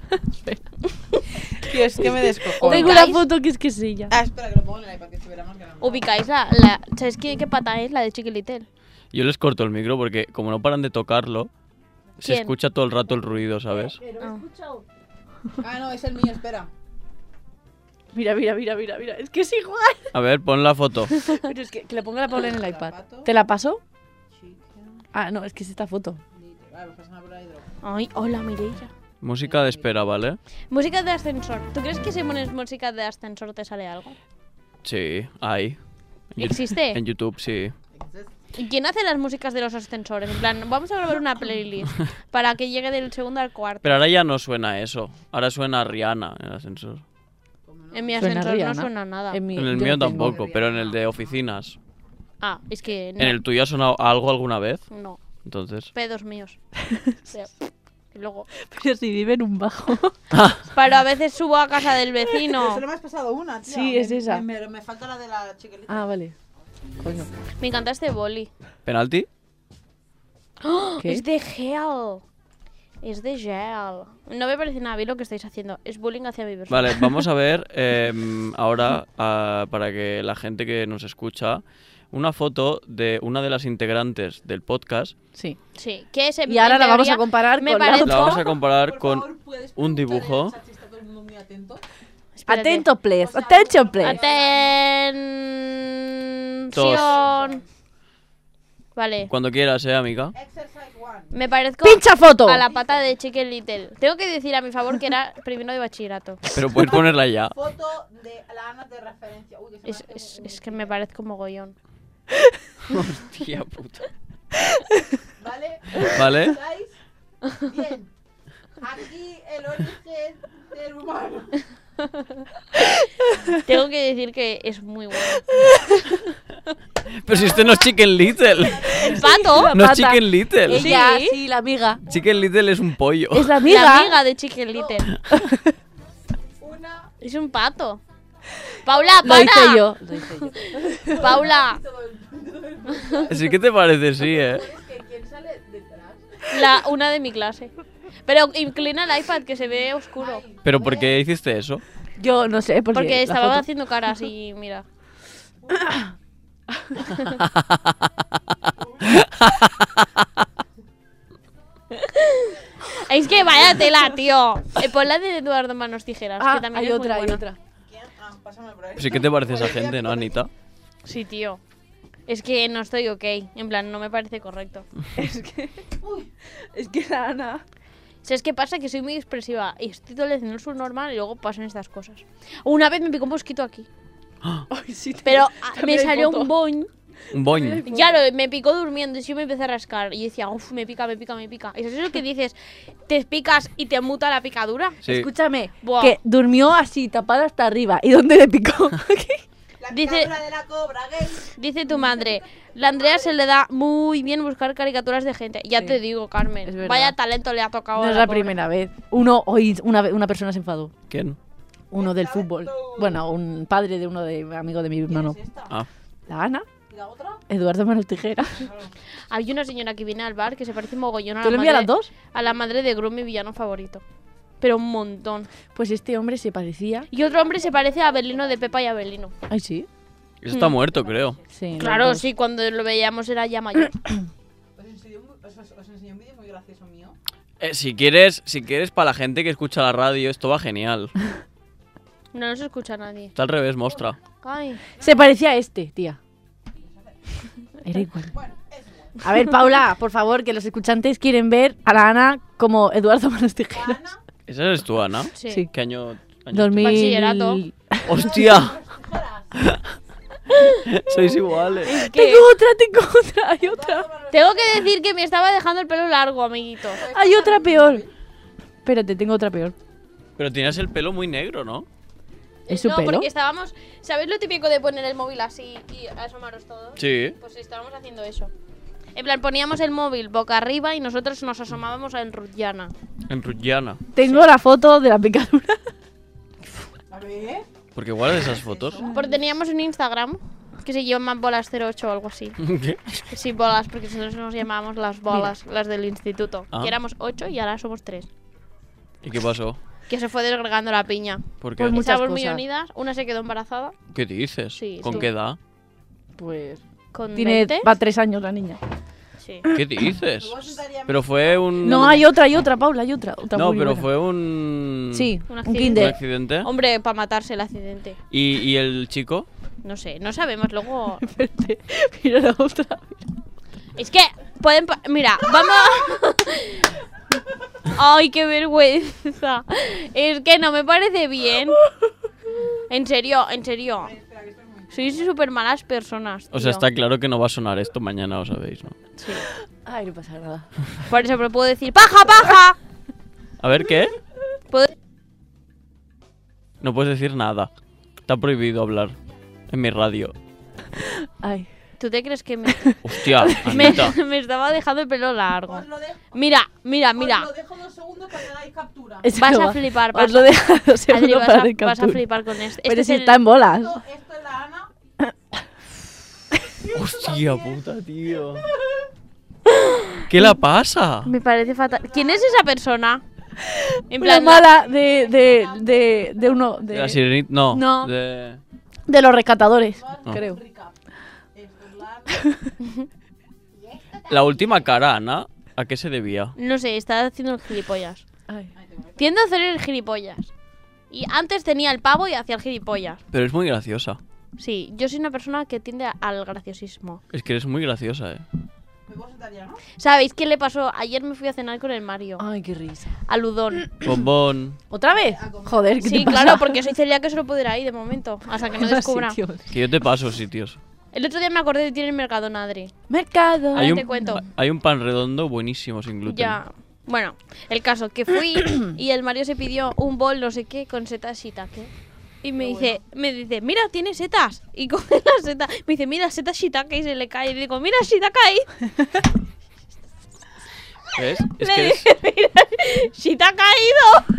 Tío, es que me descojono. Tengo ¿Ubicáis? una foto que es que es ella. Ah, espera, que lo pongo en el iPad que se verá más grande. ¿Ubicáis la, la... ¿Sabes qué, qué pata es la de Chicken Little? Yo les corto el micro porque como no paran de tocarlo, se ¿Quién? escucha todo el rato el ruido, ¿sabes? Ah. Ah, no, es el mío, espera. Mira, mira, mira, mira, mira. Es que es igual. A ver, pon la foto. Pero es que, que le ponga la Paula en el iPad. Zapato. ¿Te la paso? Chicken Ah, no, es que es esta foto. Little. Vale, pues pásame por ahí, droga. Ay, hola, Mireia. Música de espera, ¿vale? Música de ascensor. ¿Tú crees que si pones música de ascensor te sale algo? Sí, ahí. En Yu- ¿Existe? En YouTube, sí. ¿Y quién hace las músicas de los ascensores? En plan, vamos a grabar una playlist para que llegue del segundo al cuarto. Pero ahora ya no suena eso. Ahora suena Rihanna en el ascensor. En mi Suena ascensor Rihanna. no suena nada. En, mi- En el yo mío lo tengo. tampoco, pero en el de oficinas. Ah, es que no. ¿En el tuyo ha sonado algo alguna vez? No, Entonces. pedos míos. Pero- y luego... Pero si vive en un bajo. Pero a veces subo a casa del vecino. Solo me has pasado una, tía. Sí, es Me- esa. Me, me- me falta la de la chiquilita. Ah, vale. Coño. Me encanta este boli. ¿Penalti? ¿Qué? Es de gel. Es de gel. No me parece nada bien lo que estáis haciendo. Es bullying hacia mi persona. Vale, vamos a ver eh, ahora, ah, para que la gente que nos escucha, una foto de una de las integrantes del podcast. Sí. Sí, que es en- Y ahora en la vamos teoría a comparar me con la parece- La vamos a comparar Por con favor, ¿puedes un preguntar dibujo. en el chat si está todo el mundo muy atento? Espérate. Atento, please. Attention, please. Atención. Vale. Cuando quieras, ¿eh, amiga? Exercise one. Me parezco ¡Pincha foto! a la pata de Chicken Little. Tengo que decir a mi favor que era primero de bachillerato. Pero puedes ponerla ya. Foto de la Ana de referencia. Uy, que se Es, me hace es, un- es que me parezco mogollón. Tía puta. ¿Vale? ¿Vale? ¿Estáis? Bien. Aquí el origen del humano. Tengo que decir que es muy bueno. Pero si este no es Chicken Little. El pato. No es pata. Chicken Little. Ella, Sí. sí, la amiga. Chicken Little es un pollo. Es la La amiga. amiga de Chicken Little. Una. Es un pato. Paula, Lo para. hice yo. Lo hice yo. Paula. Sí que te parece, sí, ¿eh? ¿Quién sale detrás? La, una de mi clase. Pero inclina el iPad que se ve oscuro. ¿Pero por qué hiciste eso? Yo no sé, porque, Porque la estaba foto- haciendo caras y mira. Es que vaya tela, tío. Eh, pon la de Eduardo Manos Tijeras, Ah, que también hay es otra, muy hay buena. otra. ¿Quién? Ah, pásame por ahí. Sí que te parece esa gente, ¿no, Anita? Sí, tío. Es que no estoy ok. En plan, no me parece correcto. Es que... Es que la Ana... ¿Sabes qué pasa? Que soy muy expresiva y estoy todo el día haciendo el subnormal y luego pasan estas cosas. Una vez me picó un mosquito aquí. Ay, sí, Pero ah, me también hay salió foto. un boing. Un boing. Ya lo, me picó durmiendo y yo me empecé a rascar. Y decía, uff, me pica, me pica, me pica. ¿Es eso que dices? Te picas y te muta la picadura. Sí. Escúchame, Buah. que durmió así, tapada hasta arriba. ¿Y dónde le picó? La Dice- picadura de la cobra gay. Dice tu madre, la Andrea se le da muy bien buscar caricaturas de gente. Ya Sí. te digo, Carmen, Es verdad. vaya talento le ha tocado No a es la la pobre. primera vez. Uno, hoy una, ve- una persona se enfadó. ¿Quién? Uno del fútbol. Bueno, un padre de uno de amigo de mi hermano. ¿Quién es esta? Ah. La Ana. ¿Y la otra? Eduardo Manos Tijeras. Hay una señora que viene al bar que se parece mogollón a ¿Tú la, le envías madre, las dos? a la madre de Gru, mi villano favorito. Pero un montón. Pues este hombre se parecía. Y otro hombre se parece a Abelino de Pepa y Abelino. Ay, sí. Eso está muerto, creo. Sí. los Claro, dos. sí, cuando lo veíamos era ya mayor. Os enseñé un, os, os- os enseñé un vídeo muy gracioso mío. Eh, si quieres, si quieres para la gente que escucha la radio, esto va genial. No nos escucha nadie. Está al revés, mostra. Ay. Se parecía a este, tía. Era igual. A ver, Paula, por favor, que los escuchantes quieren ver a la Ana como Eduardo Manos Tijeras. ¿Esa eres tú, Ana? Sí. Sí. ¿Qué año? año dos mil... Bachillerato. ¡Hostia! Sois iguales. Es que Tengo otra, tengo otra, hay otra. tengo que decir que me estaba dejando el pelo largo, amiguito. Hay otra peor. Espérate, tengo otra peor. Pero tienes el pelo muy negro, ¿no? ¿Es su no, pelo? porque estábamos... ¿Sabéis lo típico de poner el móvil así y asomaros todos? Sí. Pues estábamos haciendo eso. En plan, poníamos el móvil boca arriba y nosotros nos asomábamos a Enrullana. En Ruyana. Tengo la foto de la picadura. A ver. ¿Por qué guardas esas fotos? Porque teníamos un Instagram que se llama Bolas cero ocho o algo así. ¿Qué? Sí, bolas, porque nosotros nos llamábamos las bolas, las del instituto. Ah. Que éramos ocho y ahora somos tres. ¿Y qué pasó? Que se fue desgregando la piña. ¿Por qué? Pues muchas Estábamos muy cosas. unidas, una se quedó embarazada ¿Qué dices? Sí, ¿Con tú. qué edad? Pues con tiene veinte. va tres años la niña. Sí. ¿Qué dices? Pero fue un... No, hay otra, hay otra, Paula, hay otra. otra No, muy pero buena. fue un... Sí, Un un, accidente. ¿Un kinder. accidente? Hombre, para matarse el accidente. ¿Y, y el chico? No sé, no sabemos. Luego. Espérate, mira la otra. Es que pueden. pa- Mira, vamos. Ay, qué vergüenza. Es que no me parece bien. En serio, en serio. Sois súper malas personas. O sea, tío. está claro que no va a sonar esto mañana, lo sabéis, ¿no? Sí. Ay, no pasa nada. Por eso, pero puedo decir ¡paja, paja! A ver, ¿qué? Puedo- No puedes decir nada. Está prohibido hablar en mi radio. Ay. ¿Tú te crees que me, Hostia, me, Anita. me estaba dejando el pelo largo? Os lo dejo, Mira, mira, mira. os lo dejo dos segundos para que hagáis captura. Es Vas a broma. flipar, Os vas lo a- dejo dos Adri, segundos vas, para a, hacer vas a captura. flipar con este. Pero Este es si el- está en bolas. Esto, esto es la Ana. Hostia puta, tío. ¿Qué la pasa? Me parece fatal. ¿Quién es esa persona? En La plan, mala de, de, de, de uno. ¿De De, la sirenita? No. No. De... de los rescatadores, No. creo. Recap. Esto es la Ana. La última cara, Ana, ¿a qué se debía? no sé, está haciendo el gilipollas. Ay. Tiendo a hacer el gilipollas. Y antes tenía el pavo y hacía el gilipollas. Pero es muy graciosa. Sí, yo soy una persona que tiende a- al graciosismo. Es que eres muy graciosa, eh. ¿Me puedo sentar ya, no? ¿Sabéis qué le pasó? Ayer me fui a cenar con el Mario. Ay, qué risa. A Ludón. Bombón. ¿Otra vez? Joder, ¿qué Sí, te pasa? claro, porque soy celíaca, solo puedo ir ahí de momento. Hasta que no descubra. Sitios. Que yo te paso sitios. El otro día me acordé de ti en el Mercadona, Adri. Mercado. Ahora Hay un, te cuento. hay un pan redondo buenísimo sin gluten. Ya. Bueno, el caso, que fui y el Mario se pidió un bol no sé qué con setas shiitake. Y me dice, me dice, mira, tiene setas. Y coge la seta. Me dice, mira, setas shiitake y se le cae. Y digo, mira, shiitake. ¿Ves? Es Le que es... dije, mira, shiitake ha ido.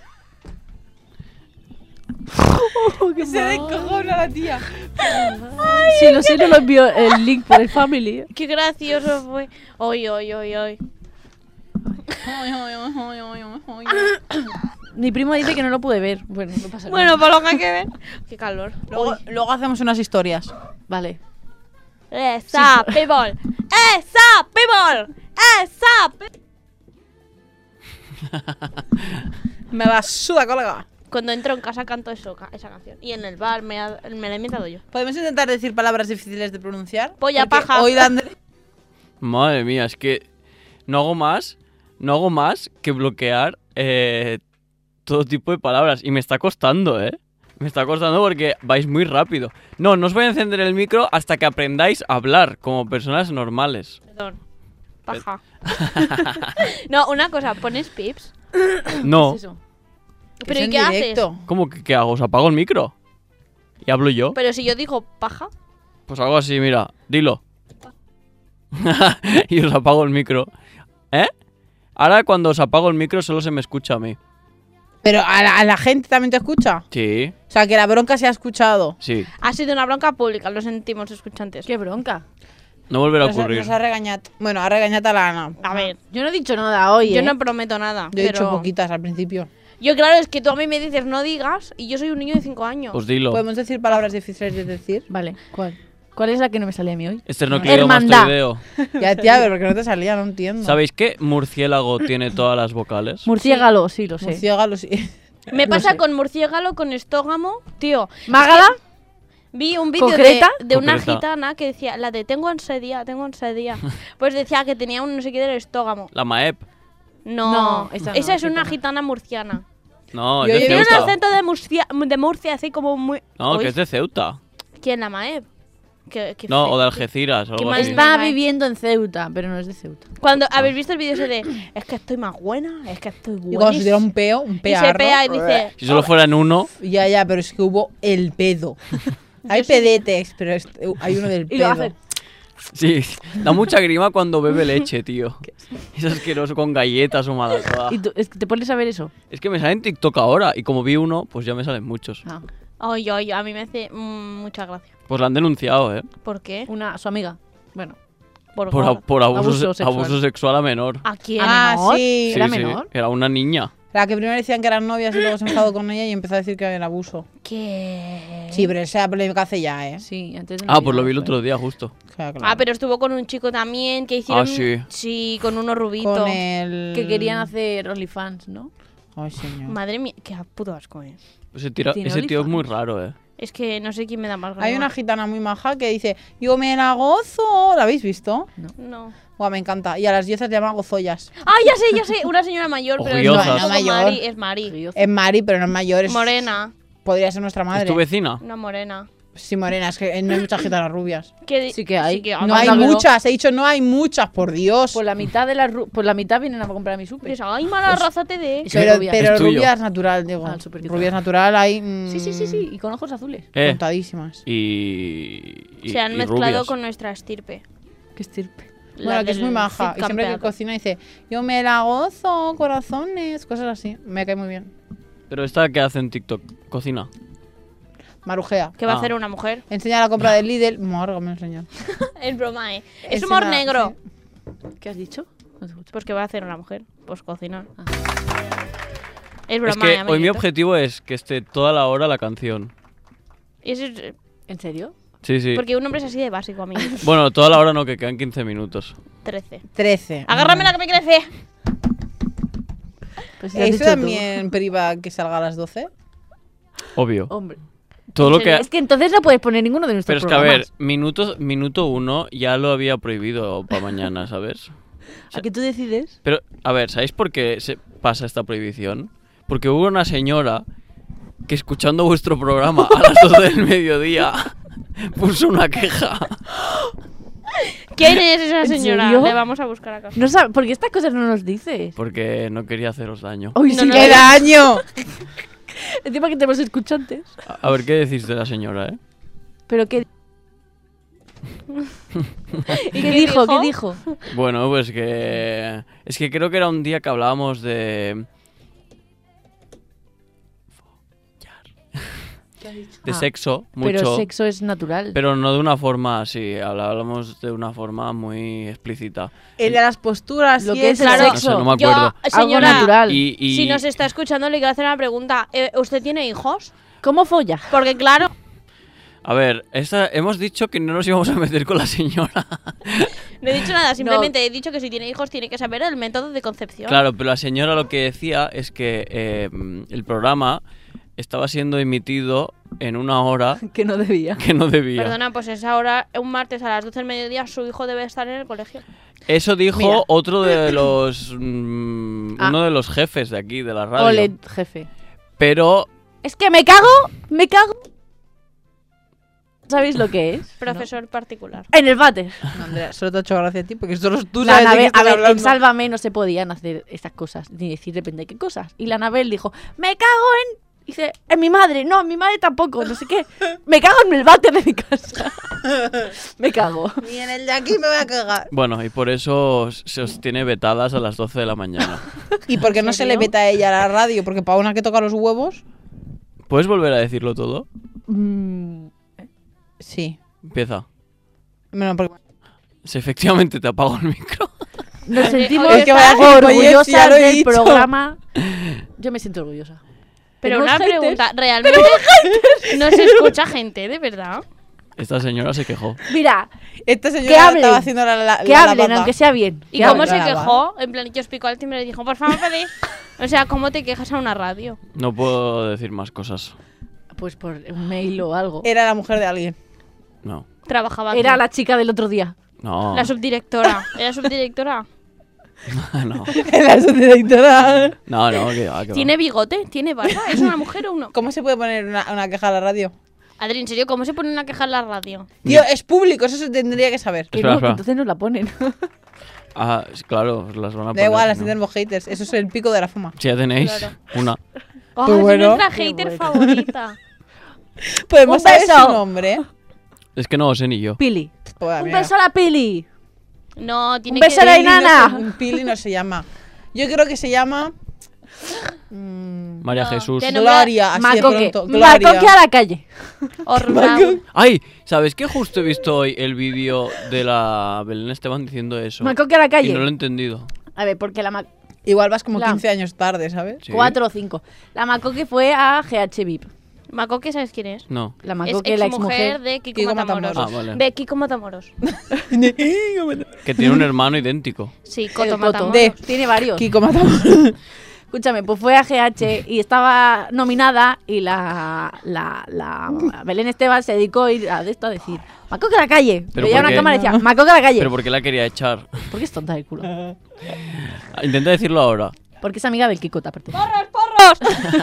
Se descojona la tía. Si lo sé, no lo envío el link por el family. Qué gracioso fue. Oy, oy, oy, oy. Mi primo dice que no lo pude ver. Bueno, no pasa Bueno, por lo que hay que ver. Qué calor. Luego, luego hacemos unas historias. nada. Vale. Esa, people. Esa, people. Esa, people. Me la suda, colega. Cuando entro en casa canto eso, ca- esa canción. Y en el bar me, ha- me la he inventado yo. ¿Podemos intentar decir palabras difíciles de pronunciar? Polla, Porque paja. Hoy Dandre... Madre mía, es que no hago más, no hago más que bloquear eh, todo tipo de palabras. Y me está costando, ¿eh? Me está costando porque vais muy rápido. No, no os voy a encender el micro hasta que aprendáis a hablar como personas normales. Perdón. Paja. No, una cosa, pones pips. No, ¿Qué es eso? Pero Es ¿y en qué haces? directo. ¿cómo que qué hago? ¿Os apago el micro? ¿Y hablo yo? Pero si yo digo paja. Pues hago así, mira, dilo. Y os apago el micro. ¿Eh? Ahora cuando os apago el micro solo se me escucha a mí. Pero a la, a la gente también te escucha. Sí, O sea, que la bronca se ha escuchado. sí. Ha sido una bronca pública, lo sentimos, escuchantes. Qué bronca. No volverá a Nos, ha- ocurrir. nos ha regañado. Bueno, ha regañado a la Ana. A ver, Yo no he dicho nada hoy, yo ¿eh? no prometo nada. Yo he pero... dicho poquitas al principio. Yo, claro, es que tú a mí me dices no digas y yo soy un niño de cinco años. Pues dilo. ¿Podemos decir palabras difíciles de decir? Vale, ¿cuál? ¿Cuál es la que no me sale a mí hoy? Esternocleido Hermandad. mastoideo. Ya, tía, pero porque no te salía, no entiendo. ¿Sabéis que murciélago tiene todas las vocales? Murciégalo, sí, lo sé. Murciélago, sí. Me no pasa sé. con murciélago, con estógamo. Tío, ¿Mágala? vi un vídeo de, ¿Concreta? de una Concreta. gitana que decía, la de tengo ansiedad, tengo ansiedad. Pues decía que tenía un no sé qué del estógamo. La Maep. No, No, esa no, esa es una gitana. gitana murciana. No, Yo- es de yo Tiene un Ceuta. acento de Murcia, de Murcia así como muy... No, Uy, que es de Ceuta. ¿Quién, la Maeb? Que, que No, fe- o de Algeciras o qué algo mal así. está- Está viviendo en Ceuta, pero no es de Ceuta. Cuando habéis visto el vídeo ese de, es que estoy más buena, es que estoy Y cuando se tira buena. un peo, un Y pearro. se pea y dice, Si solo fuera en uno, Ya, ya, pero es que hubo el pedo. Hay Yo sí- pedetes, pero este- hay uno del Y lo pedo. hace. sí, da mucha grima cuando bebe leche, tío. Es asqueroso con galletas o malatoda. ¿Y tú, es que te pones a ver eso? Es que me sale en TikTok ahora y como vi uno, pues ya me salen muchos. Ah, ay, ay, a mí me hace mm, mucha gracia. Pues la han denunciado, ¿eh? ¿Por qué? una, su amiga. Bueno. Por, Por, gorda. a- por abuso, Abuso se- abuso sexual. sexual. a menor. ¿A quién? Ah, menor? sí. ¿Era sí, menor? Era una niña. La que primero decían que eran novias y luego se enfadó con ella y empezó a decir que era abuso. ¿Qué? Sí, pero esa polémica hace ya, ¿eh? Sí, antes de Ah, pues lo Navidad vi el fue. otro día justo. Claro, claro. Ah, pero estuvo con un chico también que hicieron... Ah, sí. Sí, con uno rubito. Con el... Que querían hacer OnlyFans, ¿no? Ay, señor. Madre mía, qué puto asco, eh. Ese, tira- Tiene ese tío es muy OnlyFans. raro, ¿eh? Es que no sé quién me da más ganas. Hay una gitana muy maja que dice, yo me la gozo. ¿La habéis visto? No. Buah, me encanta. Y a las diezas se llaman gozollas. Ah, ya sé, ya sé. Una señora mayor, pero es, Ojiosas. no, es No, como mayor. Mari. Es Mari. Es Mari, pero no es mayor. Es... Morena. Podría ser nuestra ¿Es madre. tu vecina? Una morena. Sí, morena. Es que no hay muchas gitanas rubias. Que- Sí que hay. Sí que No Anda hay que no. muchas. He dicho no hay muchas, por Dios. Por la mitad de las ru- por la mitad vienen a comprar mi súper. Dices, ay, mala raza te dé. Es Pero, rubia. pero Es tuyo. rubias natural, digo. Ah, el súper quitado. rubias natural hay... mm, Sí, sí, sí, sí, y con ojos azules. Eh, Contadísimas. y, y- Se han y mezclado rubias. con nuestra estirpe. Qué estirpe. Bueno, La que es del muy maja. Cid Y siempre que campeado. cocina dice, yo me la gozo, corazones, cosas así. Me cae muy bien. Pero esta que hace en TikTok, cocina. Marujea. ¿Qué va a Ah. hacer una mujer? Enseña la compra del Lidl. Morga, me enseñó. Es broma, eh. Es Ese humor na- negro. ¿Qué has dicho? No te escucho. Pues ¿qué va a hacer una mujer? Pues cocinar. Ah. Es broma, Es que eh, hoy mi amiguito. objetivo es que esté toda la hora la canción. Y eso es- ¿En serio? Sí, sí. Porque un hombre es así de básico, amigo. Bueno, toda la hora no, que quedan quince minutos. trece. trece. Agárrame la que me crece. Pues si lo has ¿Eso dicho tú. también priva que salga a las doce? Obvio. Hombre. Todo lo ¿En serio? que... Es que entonces no puedes poner ninguno de nuestros Pero es que, a ver, programas. minuto, minuto uno ya lo había prohibido para mañana, ¿sabes? ¿A qué tú decides? Pero, a ver, ¿sabéis por qué se pasa esta prohibición? Porque hubo una señora que escuchando vuestro programa a las dos del mediodía puso una queja. ¿Quién es esa ¿En señora? serio? Le vamos a buscar acá. No sabes, porque estas cosas no nos dices. Porque no quería haceros daño. Uy, No, sí, no, ¡Qué que daño! encima que tenemos escuchantes. A, a ver, ¿qué decís de la señora, eh? Pero qué. ¿Y ¿Qué dijo? ¿Qué dijo? Bueno, pues que... Es que creo que era un día que hablábamos de... De Ah, sexo, mucho. Pero sexo es natural. Pero no de una forma así, hablábamos de una forma muy explícita. El de las posturas. Lo y que es eso. el Claro. No sé, sexo. no me Yo, acuerdo. Algo señora, natural. Y, y- si nos está escuchando, le quiero hacer una pregunta. Eh, ¿Usted tiene hijos? ¿Cómo folla? Porque claro, A ver, esta, hemos dicho que no nos íbamos a meter con la señora. no he dicho nada. Simplemente he dicho que si tiene hijos tiene que saber el método de concepción. Claro, pero la señora lo que decía es que eh, el programa estaba siendo emitido en una hora Que no debía. que no debía. Perdona, pues es ahora, un martes a las doce del mediodía, su hijo debe estar en el colegio. Eso dijo Mira. otro de los... mm, Ah. uno de los jefes de aquí, de la radio. Ole, jefe. Pero... Es que me cago, me cago. ¿Sabéis lo que es? Profesor particular. En el váter. No, Andrea, solo te ha hecho gracia a ti porque solo tú La sabes de qué nave, estás a ver, en hablando. Sálvame no se podían hacer estas cosas, ni decir depende de qué cosas. Y la Anabel dijo, me cago en... Dice, es mi madre. No, mi madre tampoco, no sé qué. Me cago en el váter de mi casa. Me cago. Ni en el de aquí me voy a cagar. Bueno, y por eso se os tiene vetadas a las doce de la mañana. ¿Y por qué no se le veta a ella a la radio? Porque para una que toca los huevos... ¿Puedes volver a decirlo todo? Mm, Sí. Empieza. Bueno, porque... Si efectivamente te apago el micro. Nos Oye, sentimos oye, Es que vaya está- gilipollez, ya orgullosas lo he del dicho. programa. Yo me siento orgullosa. Pero Tenemos una haters. pregunta, ¿realmente no se escucha gente, de verdad? Esta señora se quejó. Mira, Esta Que señora hablen. estaba haciendo la, la, que la hablen, lavada. aunque sea bien. ¿Y que cómo hablen. se la lavada. quejó? En plan, yo os pico al timbre y le dijo, por favor, pedí. O sea, ¿cómo te quejas a una radio? No puedo decir más cosas. Pues por un mail o algo. Era la mujer de alguien. No. Trabajaba aquí. Era la chica del otro día. No. La subdirectora. ¿Era subdirectora? no. La subdirectora. No, no, que va, que va. ¿Tiene bigote? ¿Tiene barba? ¿Es una mujer o uno? ¿Cómo se puede poner una, una queja a la radio? Adri, en serio, ¿cómo se pone una queja en la radio? Tío, es público, eso se tendría que saber. Que Espera, no, que espera. entonces nos la ponen. Ah, sí, claro, las van a poner. Da igual, así ¿no? tenemos haters. Eso es el pico de la fama. Si ya tenéis Claro. una. Oh, Pues es bueno. nuestra Qué hater bueno. favorita. Podemos Un saber beso. su nombre. Es que no lo sé ni yo. Pili. Pues, Un mira. beso a la Pili. No, tiene Un beso que... a la Pili no enana. se- un Pili no se llama. Yo creo que se llama... mm, María No, Jesús. tiene- Gloria, así de Macoque. pronto. Gloria. Macoque a la calle. Ornau. Ay, ¿sabes qué? Justo he visto hoy el vídeo de la Belén Esteban diciendo eso. Macoque a la Y calle. no lo he entendido. A ver, porque la ma- Igual vas como La- quince años tarde, ¿sabes? ¿Sí? cuatro o cinco. La Macoque fue a G H V I P. Macoque, ¿sabes quién es? No. La Es Macoque, la exmujer exmujer. de Kiko, Kiko Matamoros. Matamoros. Ah, vale. De Kiko Matamoros. Que tiene un hermano idéntico. Sí, El Coto Coto. Matamoros. De- Tiene varios. Kiko Matamoros. Escúchame, pues fue a G H y estaba nominada y la, la, la Belén Esteban se dedicó a ir a, de esto a decir Macoque a la calle. Pero Veía ¿por una qué? cámara y decía Macoque a la calle. Pero ¿por qué la quería echar? ¿Por qué es tonta del culo? Intenta decirlo ahora. Porque es amiga del Kikota, aparte. ¡Porros, porros!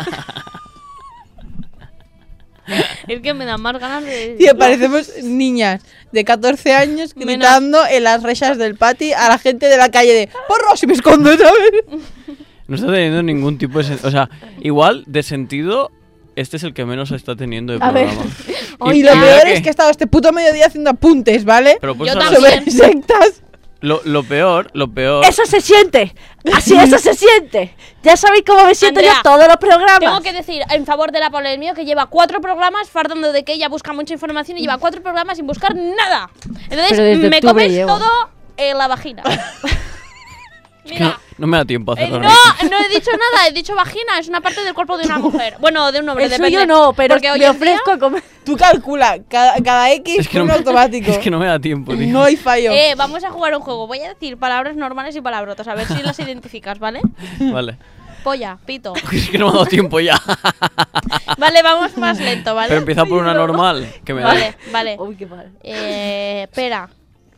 Es que me dan más ganas de... Tío, parecemos niñas de catorce años Menos. gritando en las rechas del pati a la gente de la calle de ¡porro, si me escondo, ¿sabes? No está teniendo ningún tipo de... sen- O sea, igual de sentido, este es el que menos está teniendo de A ver. programa. Y lo mira peor es que he estado este puto mediodía haciendo apuntes, ¿vale? Pero pues Yo ahora- también. Sobre sectas. lo, lo peor, lo peor... ¡Eso se siente! ¡Así eso se siente! Ya sabéis cómo me siento Andrea, yo todos los programas. Tengo que decir en favor de la Paula del mío que lleva cuatro programas fardando de que ella busca mucha información y lleva cuatro programas sin buscar nada. Pero Entonces desde me octubre comes llevo. todo en la vagina. Es que no, Mira. no me da tiempo a Eh, hacerlo. no, no he dicho nada, he dicho vagina, es una parte del cuerpo de una mujer. Bueno, de un hombre, El depende. suyo no, pero Porque hoy me en ofrezco a comer. Tú calcula, cada, cada X Es que, no un me, automático. es que no me da tiempo, tío. No hay fallo. día- Eh, vamos a jugar un juego. Voy a decir palabras normales y palabrotas, a ver si las identificas, ¿vale? Vale. Polla, pito. Es que no me ha dado tiempo ya. Vale, vamos más lento, ¿vale? Pero empieza por una normal. Que me da. Vale, vale. Uy, qué mal. Eh, pera.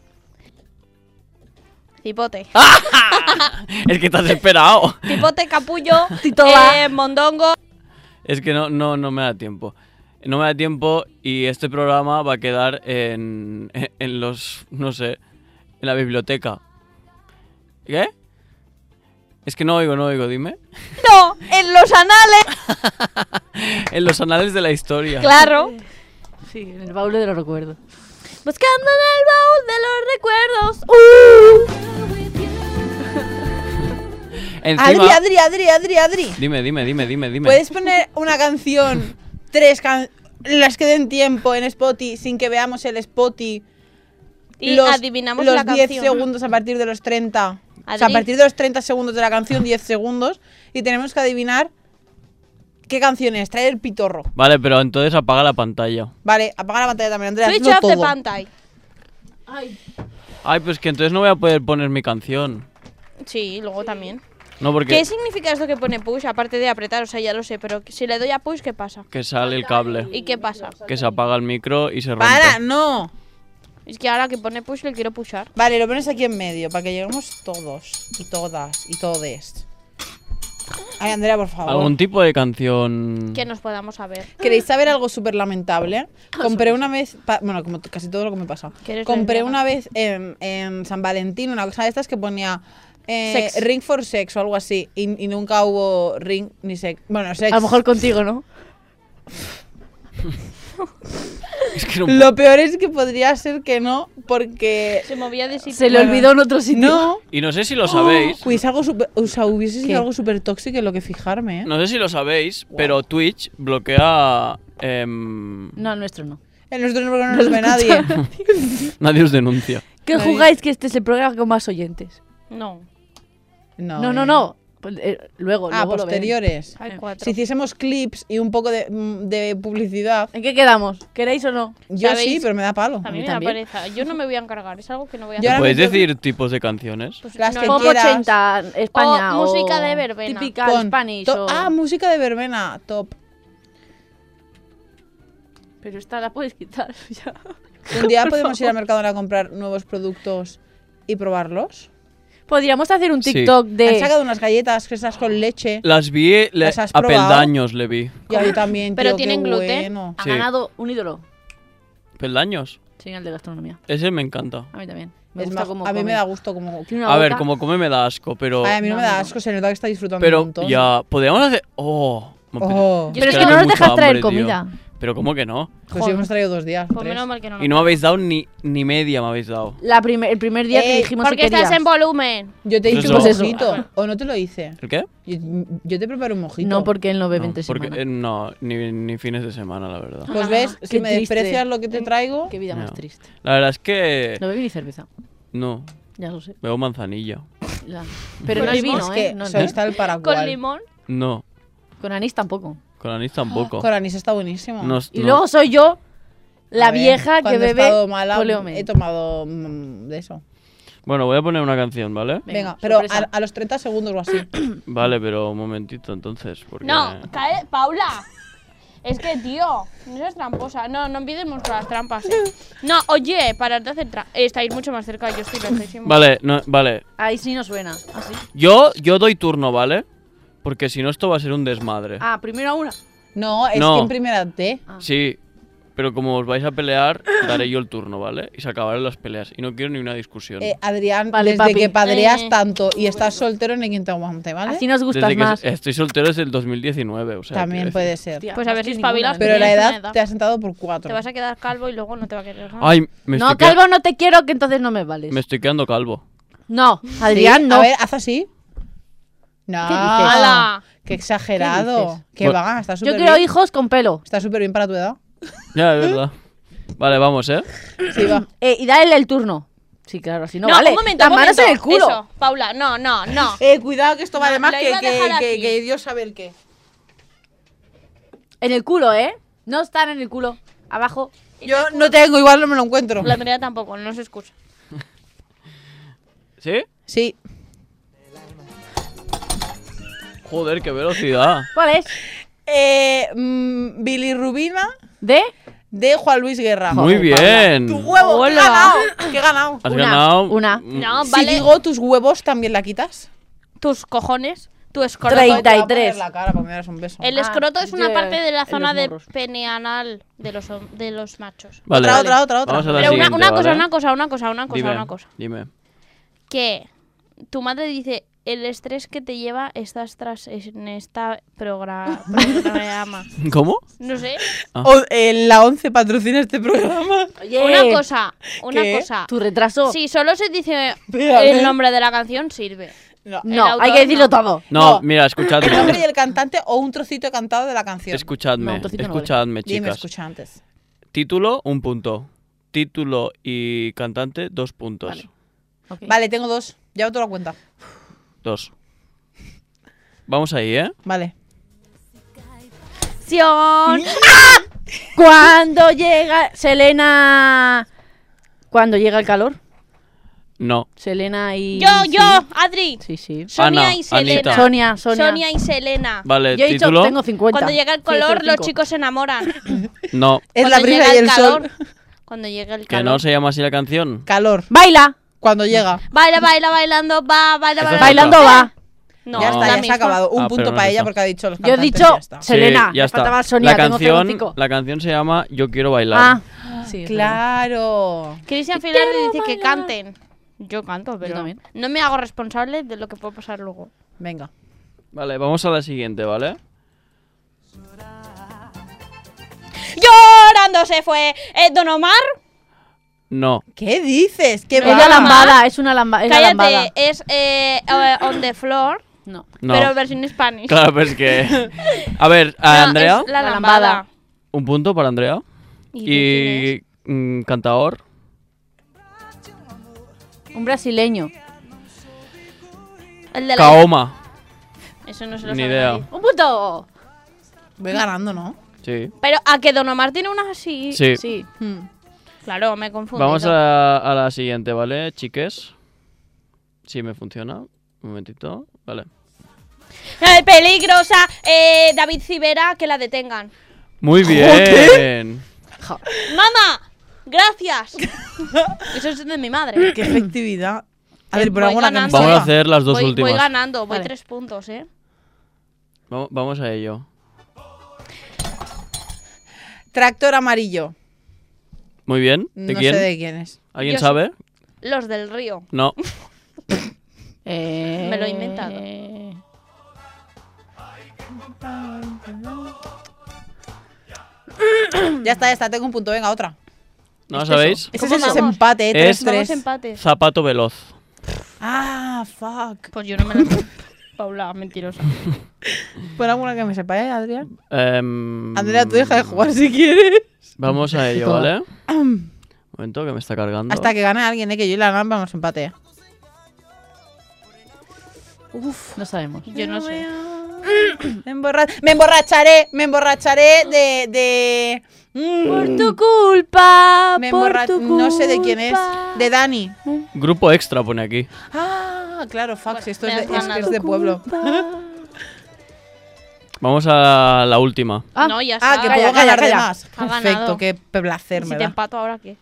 Cipote. Es que te has esperado. Cipote, capullo, Titoba. eh, mondongo. Es que no, no, no me da tiempo. No me da tiempo y este programa va a quedar en, en los, no sé, en la biblioteca. ¿Qué? Es que no oigo, no oigo, dime. No, en los anales. En los anales de la historia. Claro. Sí, en el baúl de los recuerdos. Buscando en el baúl de los recuerdos. ¡Uh! Encima... Adri, Adri, Adri, Adri, Adri. Dime, dime, dime, dime, dime. ¿Puedes poner una canción, tres can las que den tiempo en Spotify sin que veamos el Spotify? Y los, adivinamos los la diez canción. segundos a partir de los treinta. O sea, a Adri. partir de los treinta segundos de la canción, diez segundos. Y tenemos que adivinar qué canción es. Traer el pitorro. Vale, pero entonces apaga la pantalla. Vale, apaga la pantalla también, Andrea. Switch hazlo off the todo. pantalla. Ay, pues que entonces no voy a poder poner mi canción. Sí, luego también. No, porque ¿Qué significa esto que pone push? Aparte de apretar, o sea, ya lo sé, pero si le doy a push, ¿qué pasa? que sale el cable. ¿Y qué pasa? Que se apaga el micro y se rompe. Para, no. Es que ahora que pone push le quiero pushar. Vale, lo pones aquí en medio para que lleguemos todos y todas y todes. Ay, Andrea, por favor. Algún tipo de canción. Que nos podamos saber. ¿Queréis saber algo súper lamentable? Compré una vez, pa- bueno, como t- casi todo lo que me pasa. Que eres Compré lesbiana. una vez en, en San Valentín una cosa de estas que ponía eh, Sex. ring for sex o algo así. Y, y nunca hubo ring ni sex. Bueno, sex. A lo mejor contigo, ¿no? Es que no... Lo peor es que podría ser que no, porque... Se movía de sitio. Se le Bueno. olvidó en otro sitio. No. Y no sé si lo sabéis. Hubiese, algo super- o sea, hubiese sido ¿Qué? algo súper tóxico en lo que fijarme, ¿eh? No sé si lo sabéis, pero Twitch bloquea... em, No, el nuestro no. En nuestro no, porque no No nos lo ve escucha nadie. Nadie os denuncia. ¿Qué Nadie. jugáis que este es el programa con más oyentes? No. No, No, no, eh. no. Pues, eh, luego, Ah, luego lo ven. posteriores. Hay cuatro. Si hiciésemos clips y un poco de, mm, de publicidad, ¿En qué quedamos? ¿Queréis o no? yo ¿Sabéis? sí, pero me da palo. A mí mí me da también. pereza. Yo no me voy a encargar. Es algo que no voy a Yo hacer. ahora ¿Podéis me tengo- decir tipos de canciones? Pues Las no, que Pop quieras. ochenta, España. O música o de verbena. Típica Pon Spanish. to- o- Ah, música de verbena, top. Pero esta la puedes quitar ya. Un día podemos ir al mercado a comprar nuevos productos y probarlos. Podríamos hacer un Sí. TikTok Han de... sacado unas galletas fresas con leche. Las vi, le- ¿Las has a probado? peldaños le vi. Y a mí también, Pero tío, qué tienen gluten. bueno. Ha Sí. ganado un ídolo. ¿Peldaños? Sí, el de gastronomía. Ese me encanta. A mí también. Me Es gusta más, cómo a mí come. me da gusto como... Tiene una A ver, boca- como come me da asco, pero... Ay, a mí no, No, me da no. asco, se nota que está disfrutando un Pero montón. ya, podríamos hacer... Oh, me apetece- Oh, Pero es que que ahora no nos tengo dejas mucha traer hambre, tío. comida. Pero ¿cómo que no? pues sí, hemos traído dos días. Pues tres. menos mal que no. Y no me habéis dado ni, ni media, me habéis dado. La primer, el primer día que Eh, dijimos Porque que querías. estás en volumen. Yo te Pues hice un eso. mojito. ¿O no te lo hice? ¿El qué? Yo, yo te preparé un mojito. No, porque él no bebe No, entre porque, semana. eh, no, ni, ni fines de semana, la verdad. Pues ves, Qué si me triste. desprecias lo que te traigo... Qué vida más No. triste. La verdad es que... No bebí ni cerveza. No, Ya lo sé. bebo manzanilla. Ya. Pero Con no hay limón, vino, es que ¿eh? No, no. sois tal para Con cual. limón. No, Con anís tampoco. con anís tampoco. Con anís está buenísimo. No, Y no. luego soy yo, la A ver, vieja que cuando he bebe estado mala, Poleomen. he tomado mm, de eso. Bueno, voy a poner una canción, ¿vale? Venga, Venga, pero a, sorpresa. a los treinta segundos o así. Vale, pero un momentito entonces, porque... No, cae, Paula. Es que, tío, no seas tramposa. No, no empecemos con las trampas, eh. No, oye, parad de hacer trampas. Estáis mucho más cerca, yo estoy lejísimo. Vale, no, vale. Ahí sí no suena. Así. Yo, yo doy turno, ¿vale? Porque si no esto va a ser un desmadre. Ah, primero a una. No, es No. que en primera T. Ah. Sí, pero como os vais a pelear, daré yo el turno, ¿vale? Y se acabarán las peleas. Y no quiero ni una discusión. Eh, Adrián, Vale, desde papi. que padreas Eh. tanto y estás soltero, ni quien te aguante, ¿vale? Así nos gustas Desde que más. estoy soltero desde el dos mil diecinueve, o sea... También quiero puede decir- ser. Hostia, Pues a más ver que si espabilas, ninguna, Pero la tienes una edad edad. te ha sentado por cuatro. Te vas a quedar calvo y luego no te va a querer. ¿no? Ay, me No, estoy, queda- calvo, no te quiero, que entonces no me vales. me estoy quedando calvo. No, Sí, Adrián, no. A ver, haz así. No. ¿Qué dices? ¡Hala! Qué exagerado. ¿Qué dices? Que Bueno, va, está Yo súper quiero bien. hijos con pelo. Está súper bien para tu edad. Ya, es verdad. Vale, vamos, ¿eh? Sí, va. Eh, y dale el turno. Sí, claro, si no, No, vale. un momento, Las un manos momento. en el culo. Eso, Paula, no, no, no. Eh, cuidado que esto No, vale más lo que, iba a que, dejar que- aquí. que Dios sabe el qué. En el culo, ¿eh? No están en el culo. Abajo. Yo no tengo, igual no me lo encuentro. La Andrea tampoco, no se excusa. ¿Sí? Sí. Joder, qué velocidad. ¿Cuál es? Eh, mm, Bilirrubina ¿De? de Juan Luis Guerra. Muy bien. ¡Tu huevo! ¡Qué he Hola. ganado! ¡Qué he ganado! Has Una, ganado... una. mm, No, Si vale. digo tus huevos, ¿también la quitas? Tus cojones, tu escroto. Treinta. Te voy a poner tres. la cara para que me das un beso. El Ah, escroto es una yo- parte de la en zona los de morros. peneanal de los, hom- de los machos. Vale. Otra, otra, otra, otra. Vamos a la Pero una, siguiente, una cosa, ¿vale? una cosa, una cosa, una cosa, Dime, una cosa. dime. Que tu madre dice, el estrés que te lleva estás tras en esta progra- programa. ¿Cómo? No sé. O- eh, la once patrocina este programa. Oye, Una cosa, una ¿Qué? cosa. Tu retraso. Si solo se dice Espérame. el nombre de la canción, sirve. No. el No, autor hay que decirlo no. todo. No, No. mira, El nombre y escuchadme. el cantante o un trocito cantado de la canción. Escuchadme, No, un trocito no vale. escuchadme, Dime, chicas. escucha antes. Título, un punto. Título y cantante, dos puntos. Vale. Ok. Vale, tengo dos. Ya te lo cuenta. Dos. Vamos ahí, ¿eh? Vale. Sion. Cuando llega Selena. Cuando llega el calor. No. Selena y. Yo, sí. yo, Adri. Sí, sí. Sonia Ana, y Selena. Anita. Sonia, Sonia. Sonia y Selena. Vale, Yo he dicho título. que tengo cincuenta. Cuando llega el Sí, color, cero los cinco. chicos se enamoran. No. Es Cuando la brisa llega y el calor, sol. Cuando llega el Que calor. no se llama así la canción. Calor. Baila. Cuando llega. Baila, baila, bailando, va, baila, Esa baila. es Bailando otra. va. No, ya No. está, la ya se misma. ha acabado. Un Ah, punto pero no para es ella esa. porque ha dicho los Yo he cantantes. dicho Ya está. Selena. Sí, ya me está. faltaba Sonia, la tengo cero canción, cinco. la canción se llama Yo quiero bailar. Ah, sí. es verdad. Claro. Cristian Filar dice que canten. Yo canto, pero también. no me hago responsable de lo que puede pasar luego. Venga. Vale, vamos a la siguiente, ¿vale? cuando se fue eh, Don Omar. No. ¿Qué dices? ¿Qué Es va? la va? lambada, es una lamba, es la lambada. Cállate, es eh, eh, On the Floor, No. No. pero versión Spanish. Claro, pero es que... A ver, No, a Andrea, es la La lambada. lambada. un punto para Andrea. ¿Y, de quién Y mm, cantador, Un brasileño. es? El de la... Kaoma. Eso no se lo Ni sabe idea. nadie. ¡Un punto! Voy ganando, ¿no? Sí. Pero a que Don Omar tiene unas así. Sí. Sí. Hmm. Claro, me he confundido. Vamos a, a la siguiente, ¿vale, chiques? Sí, me funciona. Un momentito. Vale. Eh, peligrosa, eh, David Civera, que la detengan. Muy bien. Ja. ¡Mamá! ¡Gracias! Eso es de mi madre. Qué efectividad. A ver, por Voy alguna que me ganando. Vamos a salga. hacer las dos voy, últimas. voy ganando, voy Vale. tres puntos, ¿eh? Vamos, vamos a ello. Tractor amarillo. Muy bien. ¿De No quién? sé de quién es. ¿Alguien Yo sabe? Los del río. No. Eh... Me lo he inventado. Ya está, ya está, tengo un punto. Venga, otra. ¿No Es sabéis? Ese ¿Cómo es ese vamos? empate, ¿eh? Es- tres Vamos tres. empate. Zapato veloz. Ah, fuck. Pues yo no me la sé. Paula, mentirosa. Pon alguna que me sepa, ¿eh, Adrián? Em, Andrea, tú deja de jugar si quieres. Vamos a ello, Toda. ¿vale? Un momento que me está cargando. Hasta que gane alguien, ¿eh? Que yo y la gana vamos empate. ¿eh? Uf, no sabemos. Yo no sé. Me, emborra- me emborracharé, me emborracharé de... de... Mm. Por tu culpa, Me por emborra- tu culpa. No sé de quién es. De Dani. Grupo extra pone aquí. Ah, claro, fuck, si esto me es has de, es, ganado. es de pueblo. Vamos a la última. Ah, No, ya Ah, está. que calla, puedo calla, ganar de calla. más. Ha ganado. Perfecto, qué placer Si me te da. empato ahora, ¿qué?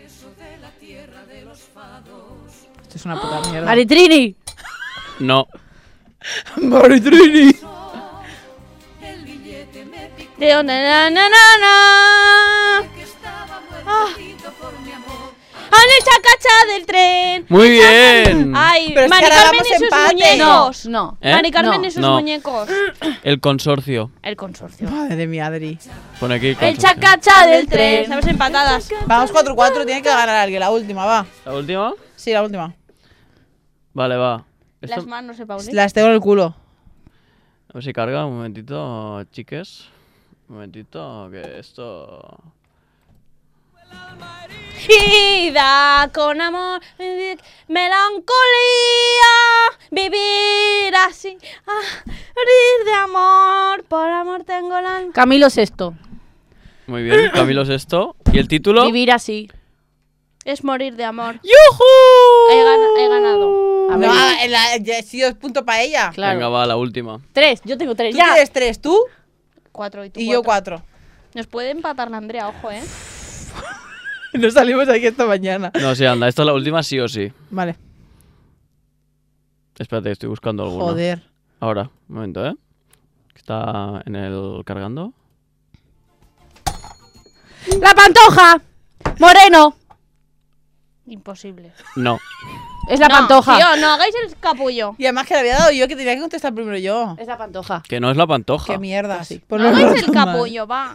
Esto es una puta mierda. Maritrini. No. Maritrini. De dónde na na na na. Ah. ¡Ah, en esa cacha del tren! Muy bien. ¡Ay! Pero es que Mari ahora Carmen damos y sus empate. muñecos. No. ¿Eh? Mari Carmen No. y sus No. muñecos. El consorcio. El consorcio. Madre mía, Adri. Pone aquí El consorcio. chacacha del tren. Estamos empatadas. Vamos cuatro cuatro, tiene que ganar alguien. La última, va. ¿La última? Sí, la última. Vale, va. Esto- Las manos se Pauli. Las tengo en el culo. A ver si carga. Un momentito, chiques. Un momentito, que esto... Ida con amor, melancolía, vivir así, ah, morir de amor, por amor tengo la... Camilo Sexto. Muy bien, Camilo Sexto. ¿Y el título? Vivir así. Es morir de amor. ¡Yujú! He, gana- he ganado. A No, ver. en la- ya, sí, dos puntos para ella. Claro. Venga, va, la última. Tres, yo tengo tres. Tú Ya. tienes tres, tú Cuatro y tú y yo cuatro. Nos puede empatar la Andrea, ojo, ¿eh? Nos salimos aquí esta mañana. No, sí, anda. Esta es la última sí o sí. Vale. Espérate, estoy buscando alguna. Joder. Ahora, un momento, ¿eh? Está en el cargando. La Pantoja. Moreno. Imposible. No. Es la no, Pantoja. Tío, no hagáis el capullo. Y además que le había dado yo, que tenía que contestar primero yo. Es la Pantoja. Que no es la Pantoja. Qué mierda. sí. Pues No lo hagáis el noto mal. capullo, va.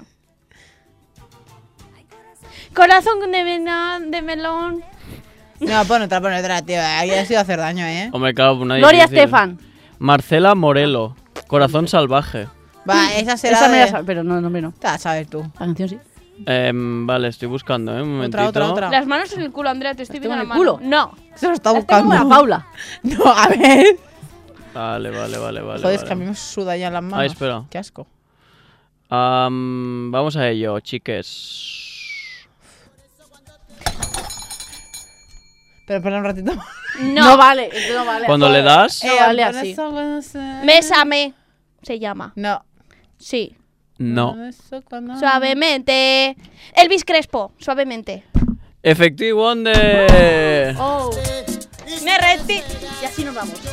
Corazón de, mena- de melón. No, pon otra, pon otra, tío. Ahí ha sido hacer daño, ¿eh? Hombre, claro, una Gloria difícil. Estefan. Marcela Morelo. Corazón salvaje. Va, esa será Esa me de... la sab- pero no, no, no. Te la sabes tú. La canción sí. Em, vale, estoy buscando, ¿eh? Un momentito. Otra, otra, otra. Las manos en el culo, Andrea, te estoy tengo viendo en la el mano. culo. No. Se lo está Las tengo buscando. como la Paula. No, a ver. Vale, vale, vale, vale. Joder, es vale. que a mí me suda ya las manos. Ah, espera. Qué asco. Am, vamos a ello, chiques. Pero espera un ratito. No. No vale, esto no vale. Cuando le das, Eh, vale así. Bésame. Se llama. No. Sí. no. Eso cuando- Suavemente. Elvis Crespo. Suavemente. Effective Wonder. Oh. Me retiro. Y así nos vamos.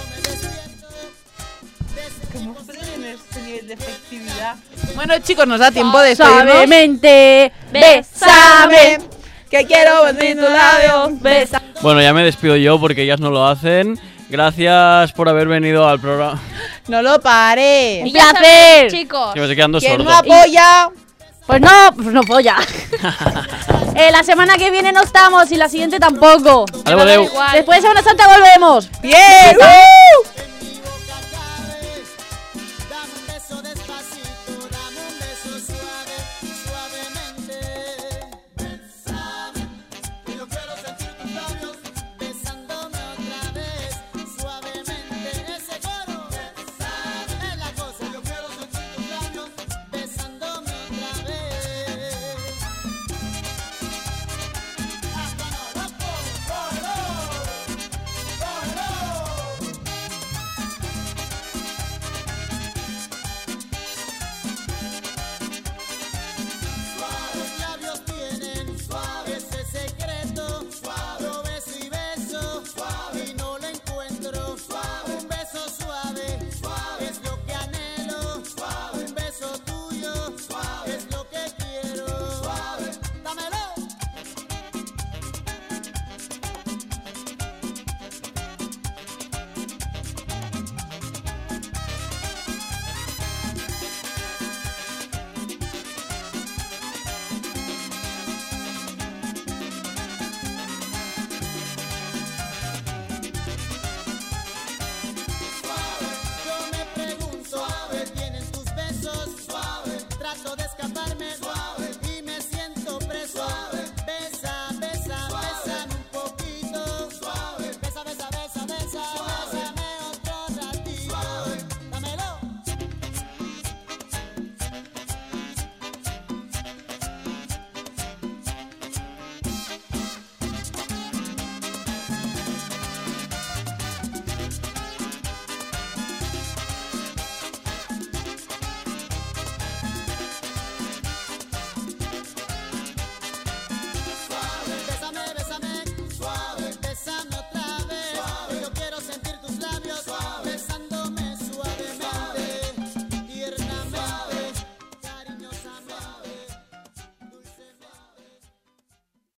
¿Cómo pueden este nivel de efectividad? Bueno, chicos, nos da tiempo de despedirnos. Suavemente. Bésame. Que quiero besar tus labios. Besa. Bueno, ya me despido yo porque ellas no lo hacen. Gracias por haber venido al programa. No lo pares. Y Un ya placer. sabéis, chicos. Que me estoy quedando Quien sordo. no apoya. Pues no, pues no folla. eh, la semana que viene no estamos y la siguiente tampoco. Adeu, adeu. Igual. Después de Semana Santa volvemos. ¡Bien! ¡Uh!